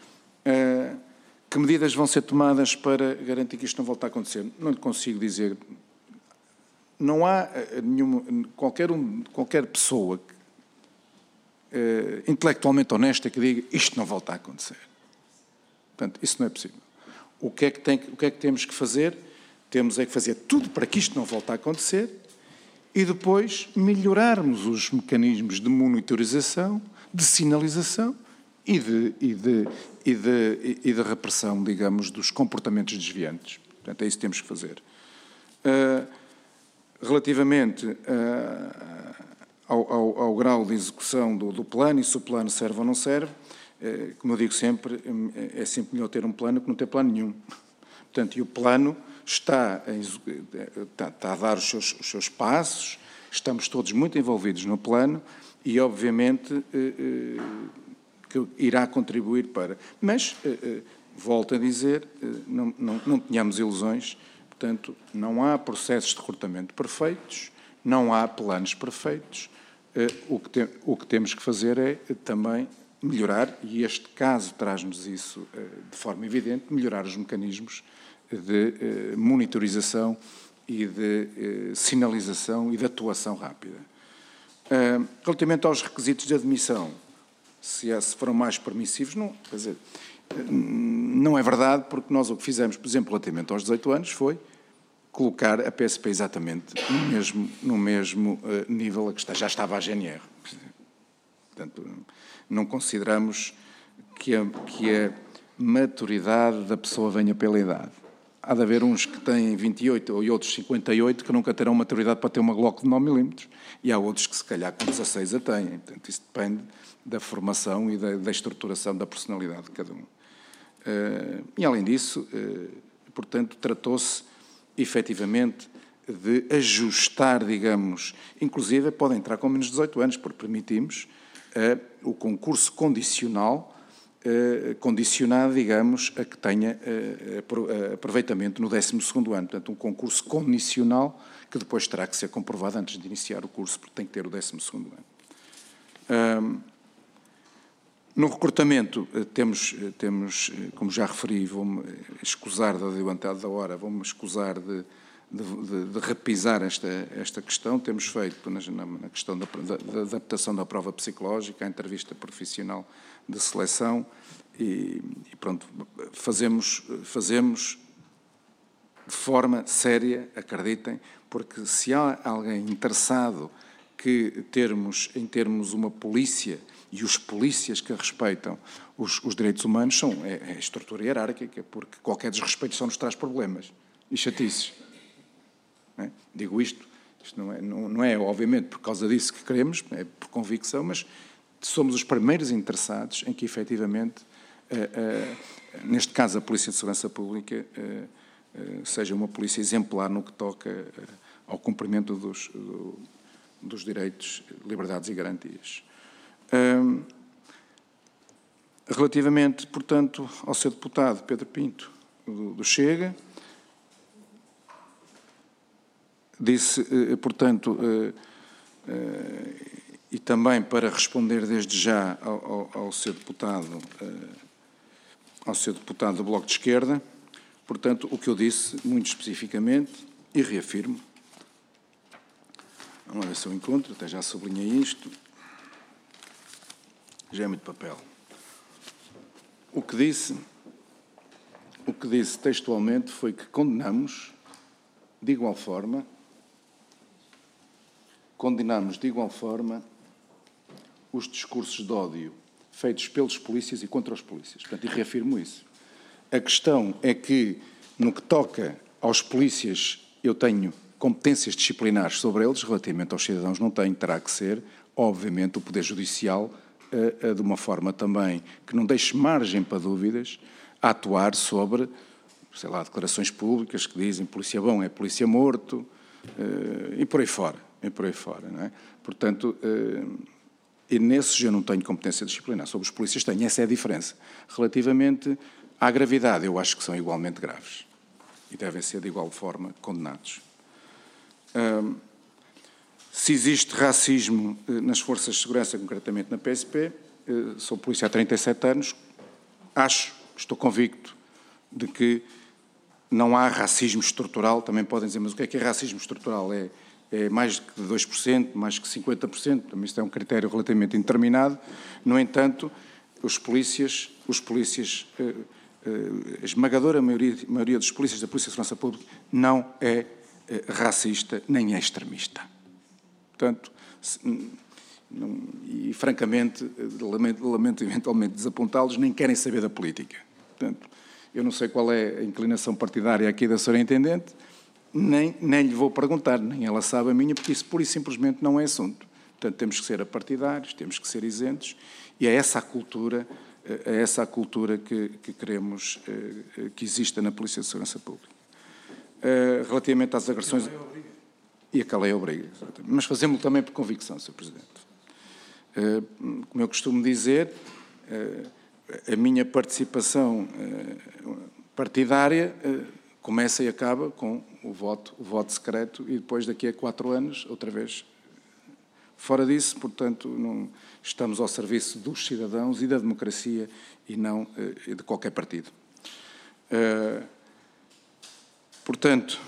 Que medidas vão ser tomadas para garantir que isto não volte a acontecer? Não lhe consigo dizer. Não há nenhuma, qualquer, um, qualquer pessoa que, Uh, intelectualmente honesta que diga isto não volta a acontecer. Portanto, isso não é possível. O que é que, tem, o que é que temos que fazer? Temos é que fazer tudo para que isto não volte a acontecer e depois melhorarmos os mecanismos de monitorização, de sinalização e de, e de, e de, e de repressão, digamos, dos comportamentos desviantes. Portanto, é isso que temos que fazer. Uh, relativamente a Ao, ao, ao grau de execução do, do plano, e se o plano serve ou não serve, eh, como eu digo sempre, é sempre melhor ter um plano que não ter plano nenhum. Portanto, e o plano está a, está, está a dar os seus, os seus passos, estamos todos muito envolvidos no plano e, obviamente, eh, eh, que irá contribuir para... Mas, eh, eh, volto a dizer, eh, não, não, não tenhamos ilusões, portanto, não há processos de recrutamento perfeitos, não há planos perfeitos. O que, te, o que temos que fazer é também melhorar, e este caso traz-nos isso de forma evidente, melhorar os mecanismos de monitorização e de sinalização e de atuação rápida. Relativamente aos requisitos de admissão, se, é, se foram mais permissivos, não, quer dizer, não é verdade, porque nós o que fizemos, por exemplo, relativamente aos dezoito anos, foi colocar a P S P exatamente no mesmo, no mesmo uh, nível a que está, já estava a G N R. Portanto, não consideramos que a, que a maturidade da pessoa venha pela idade. Há de haver uns que têm vinte e oito ou outros cinquenta e oito que nunca terão maturidade para ter uma Glock de nove milímetros, e há outros que se calhar com dezasseis a têm. Portanto, isso depende da formação e da, da estruturação da personalidade de cada um. Uh, e além disso, uh, portanto, tratou-se efetivamente de ajustar, digamos, inclusive pode entrar com menos de dezoito anos, porque permitimos uh, o concurso condicional, uh, condicionado, digamos, a que tenha uh, aproveitamento no décimo segundo ano. Portanto, um concurso condicional que depois terá que ser comprovado antes de iniciar o curso, porque tem que ter o décimo segundo ano. Um, no recrutamento, temos, temos, como já referi, vou-me escusar da adiantado da hora, vou-me escusar de, de, de, de repisar esta, esta questão. Temos feito, na, na questão da, da, da adaptação da prova psicológica, a entrevista profissional de seleção, e, e pronto, fazemos, fazemos de forma séria, acreditem, porque se há alguém interessado que termos, em termos uma polícia e os polícias que respeitam os, os direitos humanos, são, é, é a estrutura hierárquica, porque qualquer desrespeito só nos traz problemas e chatices. Não é? Digo isto, isto não é, não, não é obviamente por causa disso que queremos, é por convicção, mas somos os primeiros interessados em que efetivamente, uh, uh, neste caso a Polícia de Segurança Pública, uh, uh, seja uma polícia exemplar no que toca uh, ao cumprimento dos, do, dos direitos, liberdades e garantias. Um, relativamente, portanto, ao seu deputado Pedro Pinto, do, do Chega, disse, eh, portanto, eh, eh, e também para responder desde já ao, ao, ao seu deputado, eh, ao seu deputado do Bloco de Esquerda, portanto, o que eu disse, muito especificamente, e reafirmo, vamos ver se eu encontro, até já sublinhei isto, já é muito papel. O que disse, o que disse textualmente foi que condenamos, de igual forma, condenamos de igual forma os discursos de ódio feitos pelos polícias e contra os polícias. Portanto, e reafirmo isso. A questão é que, no que toca aos polícias, eu tenho competências disciplinares sobre eles, relativamente aos cidadãos não tenho, terá que ser, obviamente, o Poder Judicial, de uma forma também que não deixe margem para dúvidas, a atuar sobre, sei lá, declarações públicas que dizem polícia bom é polícia morto, e por aí fora, e por aí fora, não é? Portanto, e nesses eu não tenho competência disciplinar, sobre os polícias tenho, essa é a diferença. Relativamente à gravidade, eu acho que são igualmente graves e devem ser de igual forma condenados. Se existe racismo nas forças de segurança, concretamente na P S P, sou polícia há trinta e sete anos, acho, estou convicto de que não há racismo estrutural, também podem dizer, mas o que é que é racismo estrutural? É, é mais que dois por cento, mais que cinquenta por cento, também isto é um critério relativamente indeterminado. No entanto, os polícias, os polícias, a esmagadora maioria, maioria dos polícias da Polícia de Segurança Pública não é racista nem é extremista. Portanto, não, e francamente, lamento, lamento eventualmente desapontá-los, nem querem saber da política. Portanto, eu não sei qual é a inclinação partidária aqui da senhora Intendente, nem, nem lhe vou perguntar, nem ela sabe a minha, porque isso pura e simplesmente não é assunto. Portanto, temos que ser apartidários, temos que ser isentos, e é essa a cultura, é essa a cultura que, que queremos que exista na Polícia de Segurança Pública. Relativamente às agressões... E a lei obriga, exatamente. Mas fazemos-lo também por convicção, senhor Presidente. Uh, como eu costumo dizer, uh, a minha participação uh, partidária uh, começa e acaba com o voto, o voto secreto e depois daqui a quatro anos, outra vez. Fora disso, portanto, não, estamos ao serviço dos cidadãos e da democracia e não uh, de qualquer partido. Uh, portanto...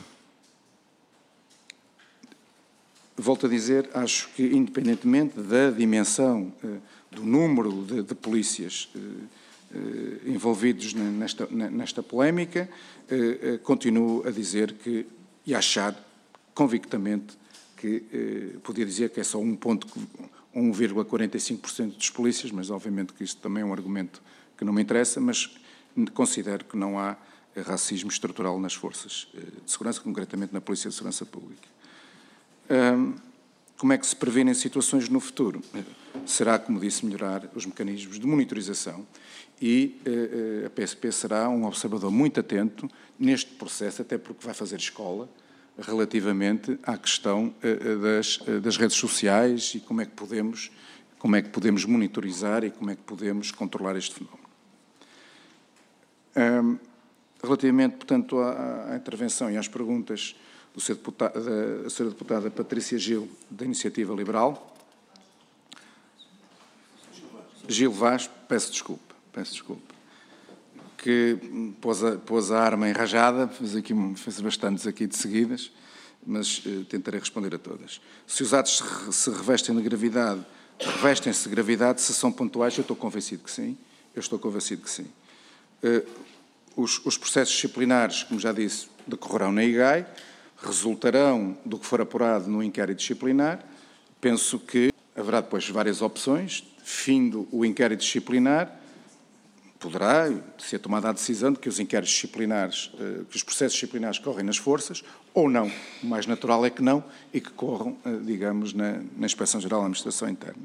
Volto a dizer, acho que, independentemente da dimensão, do número de, de polícias envolvidos nesta, nesta polémica, continuo a dizer que, e a achar convictamente que, podia dizer que é só um vírgula quarenta e cinco por cento dos polícias, mas obviamente que isto também é um argumento que não me interessa, mas considero que não há racismo estrutural nas forças de segurança, concretamente na Polícia de Segurança Pública. Um, Como é que se prevêem situações no futuro? Será, como disse, melhorar os mecanismos de monitorização e uh, a P S P será um observador muito atento neste processo, até porque vai fazer escola relativamente à questão uh, das, uh, das redes sociais e como é que podemos, como é que podemos monitorizar e como é que podemos controlar este fenómeno. Um, relativamente, portanto, à, à intervenção e às perguntas do senhor deputado, da senhora deputada Patrícia Gil, da Iniciativa Liberal. Gil Vaz, peço desculpa, peço desculpa, que pôs a, pôs a arma enrajada, fez, aqui, fez bastantes aqui de seguidas, mas eh, tentarei responder a todas. Se os atos se, se revestem de gravidade, revestem-se de gravidade, se são pontuais, eu estou convencido que sim, eu estou convencido que sim. Eh, os, os processos disciplinares, como já disse, decorrerão na I G A I, resultarão do que for apurado no inquérito disciplinar. Penso que haverá depois várias opções. Findo o inquérito disciplinar, poderá ser tomada a decisão de que os inquéritos disciplinares, que os processos disciplinares correm nas forças, ou não. O mais natural é que não, e que corram, digamos, na, na Inspeção-Geral da Administração Interna.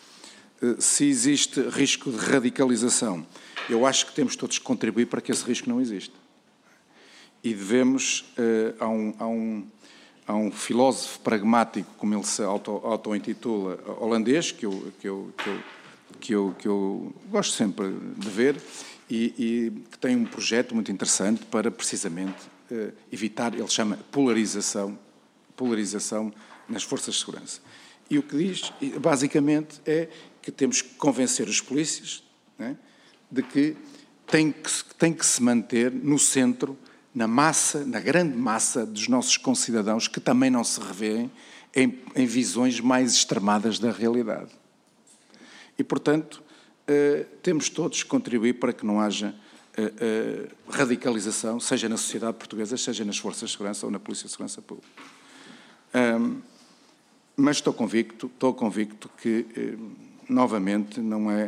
Se existe risco de radicalização, eu acho que temos todos que contribuir para que esse risco não exista. E devemos, uh, há, um, há, um, há um filósofo pragmático, como ele se auto-intitula, auto holandês, que eu, que, eu, que, eu, que, eu, que eu gosto sempre de ver, e, e que tem um projeto muito interessante para, precisamente, uh, evitar, ele chama polarização, polarização nas forças de segurança. E o que diz, basicamente, é que temos que convencer os polícias, né, de que tem, que tem que se manter no centro, na massa, na grande massa dos nossos concidadãos que também não se revêem em, em visões mais extremadas da realidade. E, portanto, eh, temos todos que contribuir para que não haja eh, eh, radicalização, seja na sociedade portuguesa, seja nas forças de segurança ou na Polícia de Segurança Pública. Um, mas estou convicto, estou convicto que, eh, novamente, não é,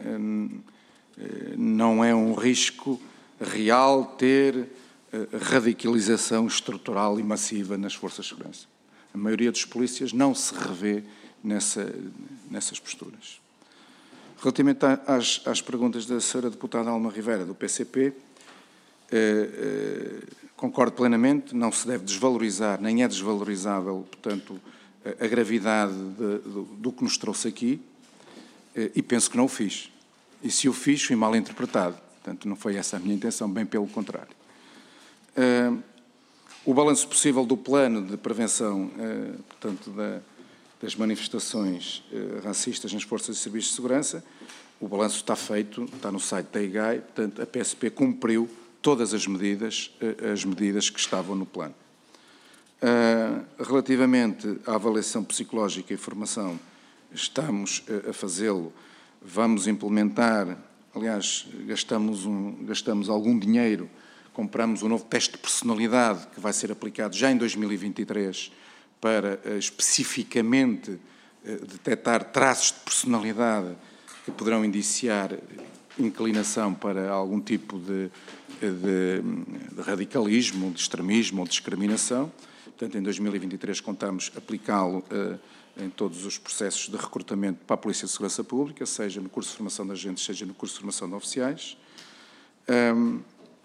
eh, não é um risco real ter radicalização estrutural e massiva nas forças de segurança. A maioria dos polícias não se revê nessa, nessas posturas. Relativamente às, às perguntas da senhora deputada Alma Rivera, do P C P, eh, eh, concordo plenamente, não se deve desvalorizar, nem é desvalorizável, portanto, a, a gravidade de, do, do que nos trouxe aqui, eh, e penso que não o fiz. E se o fiz, fui mal interpretado. Portanto, não foi essa a minha intenção, bem pelo contrário. Uh, o balanço possível do plano de prevenção, uh, portanto, da, das manifestações uh, racistas nas forças e serviços de segurança, o balanço está feito, está no site da I G A I, portanto, a P S P cumpriu todas as medidas, uh, as medidas que estavam no plano. Uh, relativamente à avaliação psicológica e formação, estamos uh, a fazê-lo, vamos implementar, aliás, gastamos, um, gastamos algum dinheiro. Compramos um novo teste de personalidade que vai ser aplicado já em dois mil e vinte e três para uh, especificamente uh, detectar traços de personalidade que poderão indiciar inclinação para algum tipo de, de, de radicalismo, de extremismo ou de discriminação. Portanto, em dois mil e vinte e três contamos aplicá-lo uh, em todos os processos de recrutamento para a Polícia de Segurança Pública, seja no curso de formação de agentes, seja no curso de formação de oficiais. Um,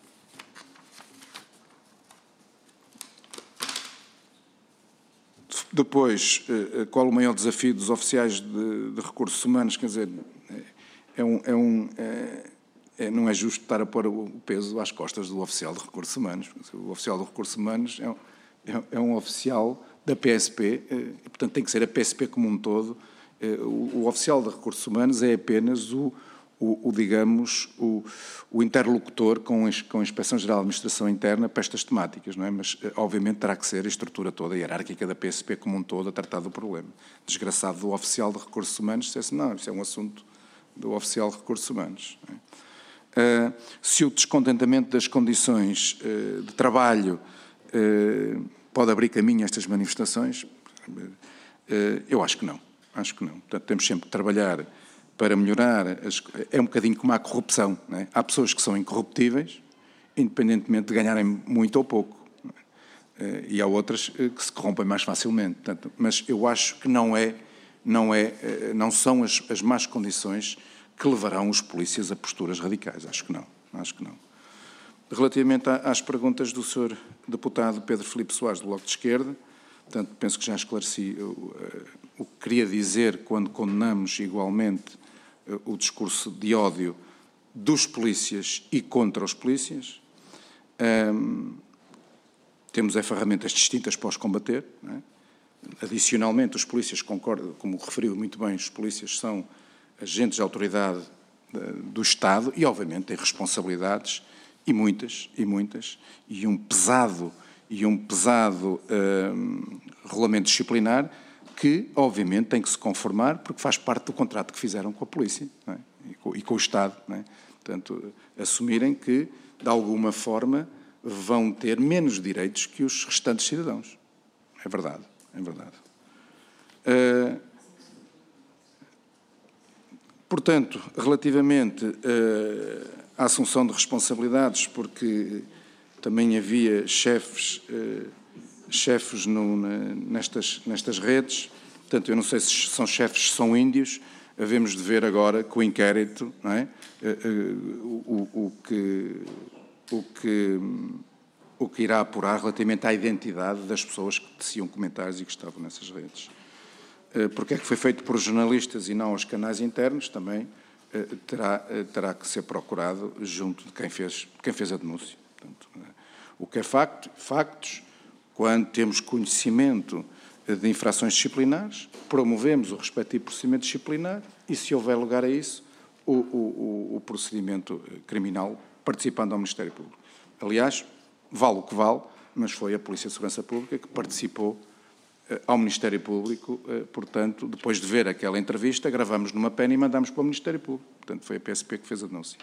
Depois, qual o maior desafio dos oficiais de, de recursos humanos? Quer dizer, é um, é um, é, é, não é justo estar a pôr o peso às costas do oficial de recursos humanos. O oficial de recursos humanos é um, é, é um oficial da P S P, e, portanto, tem que ser a P S P como um todo. O, o oficial de recursos humanos é apenas o, o, o digamos, o, o interlocutor com a, com a Inspeção-Geral da Administração Interna para estas temáticas, não é? Mas, obviamente, terá que ser a estrutura toda, a hierárquica da P S P como um todo, a tratar do problema. Desgraçado do oficial de recursos humanos, dissesse, não, isso é um assunto do oficial de recursos humanos. Não é? Uh, se o descontentamento das condições uh, de trabalho uh, pode abrir caminho a estas manifestações, uh, eu acho que não. Acho que não. Portanto, temos sempre que trabalhar para melhorar, as, é um bocadinho como a corrupção, não é? Há pessoas que são incorruptíveis, independentemente de ganharem muito ou pouco, não é? E há outras que se corrompem mais facilmente. Portanto, mas eu acho que não é não, é, não são as, as más condições que levarão os polícias a posturas radicais. Acho que não. Acho que não. Relativamente às perguntas do senhor deputado Pedro Filipe Soares, do Bloco de Esquerda, portanto, penso que já esclareci o, o que queria dizer quando condenamos igualmente o discurso de ódio dos polícias e contra os polícias. Um, temos é ferramentas distintas para os combater. Não é? Adicionalmente, os polícias, concordam, como referiu muito bem, os polícias são agentes de autoridade do Estado e, obviamente, têm responsabilidades, e muitas, e muitas, e um pesado, e um pesado um, regulamento disciplinar que, obviamente, tem que se conformar porque faz parte do contrato que fizeram com a polícia, não é? e, com, e com o Estado. Não é? Portanto, assumirem que, de alguma forma, vão ter menos direitos que os restantes cidadãos. É verdade, é verdade. Uh, portanto, relativamente uh, à assunção de responsabilidades, porque também havia chefes, uh, chefes no, na, nestas, nestas redes, portanto, eu não sei se são chefes, se são índios, havemos de ver agora com o inquérito, não é? Uh, uh, o, o que... O que, o que irá apurar relativamente à identidade das pessoas que teciam comentários e que estavam nessas redes. Porque é que foi feito por jornalistas e não aos canais internos, também terá, terá que ser procurado junto de quem fez, quem fez a denúncia. Portanto, o que é facto, factos, quando temos conhecimento de infrações disciplinares, promovemos o respectivo procedimento disciplinar e, se houver lugar a isso, o, o, o procedimento criminal participando ao Ministério Público. Aliás, vale o que vale, mas foi a Polícia de Segurança Pública que participou eh, ao Ministério Público, eh, portanto, depois de ver aquela entrevista, gravamos numa pena e mandámos para o Ministério Público. Portanto, foi a P S P que fez a denúncia.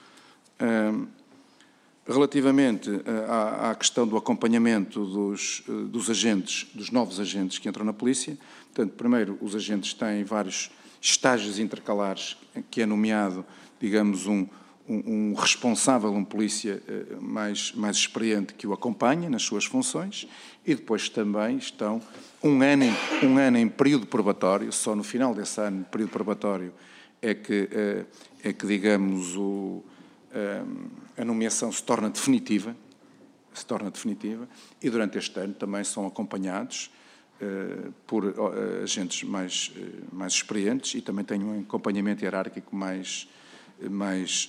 Um, relativamente à, à questão do acompanhamento dos, dos agentes, dos novos agentes que entram na Polícia, portanto, primeiro, os agentes têm vários estágios intercalares, que é nomeado, digamos, um Um, um responsável, um polícia uh, mais, mais experiente que o acompanha nas suas funções e depois também estão um ano em, um ano em período probatório, só no final desse ano, período probatório, é que, uh, é que digamos, o, uh, a nomeação se torna definitiva, se torna definitiva e durante este ano também são acompanhados uh, por uh, agentes mais, uh, mais experientes e também têm um acompanhamento hierárquico mais mais,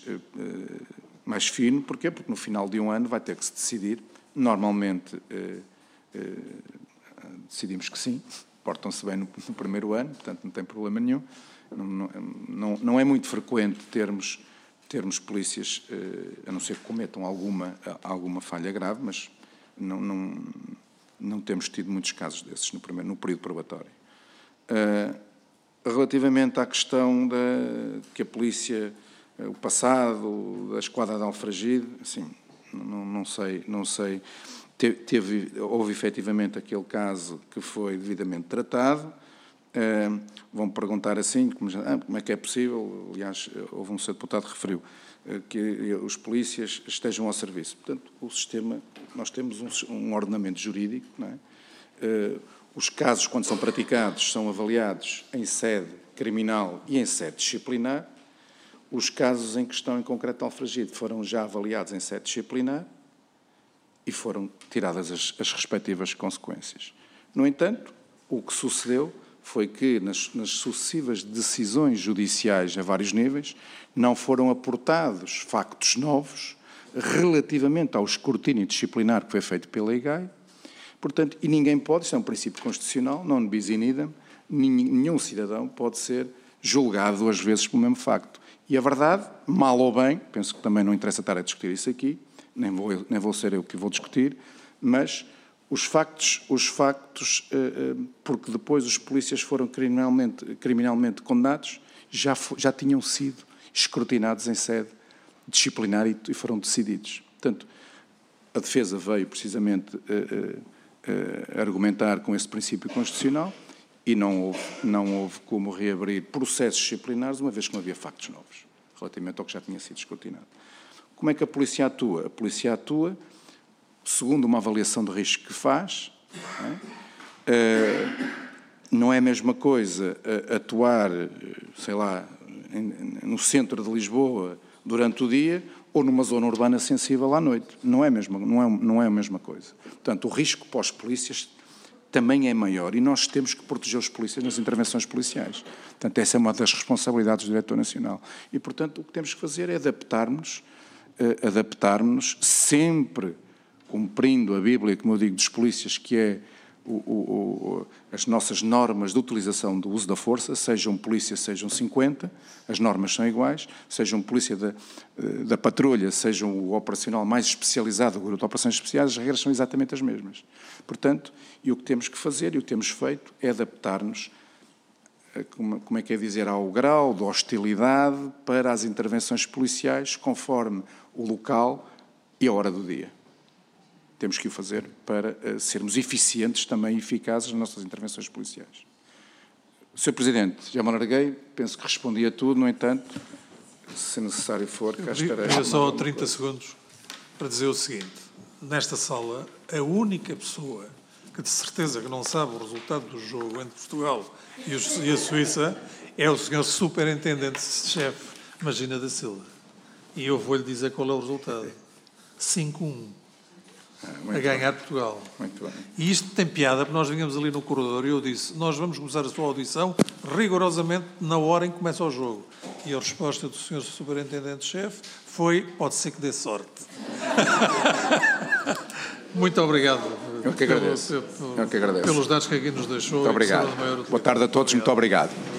mais fino. Porquê? Porque no final de um ano vai ter que se decidir. Normalmente eh, eh, decidimos que sim, portam-se bem no, no primeiro ano, portanto não tem problema nenhum. Não, não, não é muito frequente termos, termos polícias, eh, a não ser que cometam alguma, alguma falha grave, mas não, não, não temos tido muitos casos desses no, primeiro, no período probatório. Eh, relativamente à questão da, que a polícia... o passado, da esquadra de Alfragide, assim, não, não sei, não sei, teve, teve, houve efetivamente aquele caso que foi devidamente tratado, uh, vão perguntar assim, como, já, ah, como é que é possível, aliás, houve um senhor deputado que referiu, uh, que os polícias estejam ao serviço. Portanto, o sistema, nós temos um, um ordenamento jurídico, não é? Uh, os casos, quando são praticados, são avaliados em sede criminal e em sede disciplinar. Os casos em questão em concreto de Alfragide foram já avaliados em sede disciplinar e foram tiradas as, as respectivas consequências. No entanto, o que sucedeu foi que nas, nas sucessivas decisões judiciais a vários níveis não foram aportados factos novos relativamente ao escrutínio disciplinar que foi feito pela I G A I. Portanto, e ninguém pode, isto é um princípio constitucional, non bis in idem, nenhum cidadão pode ser julgado duas vezes pelo mesmo facto. E a verdade, mal ou bem, penso que também não interessa estar a discutir isso aqui, nem vou, nem vou ser eu que vou discutir, mas os factos, os factos, porque depois os polícias foram criminalmente, criminalmente condenados, já, já tinham sido escrutinados em sede disciplinar e, e foram decididos. Portanto, a defesa veio precisamente uh, uh, uh, argumentar com esse princípio constitucional, e não houve, não houve como reabrir processos disciplinares, uma vez que não havia factos novos, relativamente ao que já tinha sido escrutinado. Como é que a polícia atua? A polícia atua segundo uma avaliação de risco que faz, não é? uh, não é a mesma coisa atuar, sei lá, no centro de Lisboa durante o dia ou numa zona urbana sensível à noite. Não é a mesma, não é, não é a mesma coisa. Portanto, o risco para os polícias também é maior e nós temos que proteger os polícias nas intervenções policiais. Portanto, essa é uma das responsabilidades do Diretor Nacional. E, portanto, o que temos que fazer é adaptarmos, uh, adaptarmos sempre cumprindo a Bíblia, como eu digo, dos polícias, que é o, o, o, as nossas normas de utilização do uso da força, sejam polícia, sejam cinquenta, as normas são iguais, sejam polícia da, da patrulha, sejam o operacional mais especializado, o grupo de operações especiais, as regras são exatamente as mesmas. Portanto, e o que temos que fazer, e o que temos feito, é adaptar-nos, como, como é que é dizer, ao grau de hostilidade para as intervenções policiais, conforme o local e a hora do dia. Temos que o fazer para uh, sermos eficientes também e eficazes nas nossas intervenções policiais. senhor Presidente, já me alarguei, penso que respondi a tudo, no entanto, se necessário for, cá estarei. Eu só trinta segundos para dizer o seguinte. Nesta sala, a única pessoa que de certeza que não sabe o resultado do jogo entre Portugal e, os, e a Suíça é o senhor Superintendente-Chefe Magina da Silva. E eu vou-lhe dizer qual é o resultado. cinco a um. Ah, a ganhar bem. Portugal. Muito bem. E isto tem piada, porque nós vinhamos ali no corredor e eu disse, nós vamos começar a sua audição rigorosamente na hora em que começa o jogo. E a resposta do senhor Superintendente-Chefe foi, pode ser que dê sorte. Muito obrigado. Eu que agradeço. Pelo, pelo, Eu que agradeço. Pelos dados que aqui nos deixou. Muito obrigado. Boa tarde a todos, muito obrigado.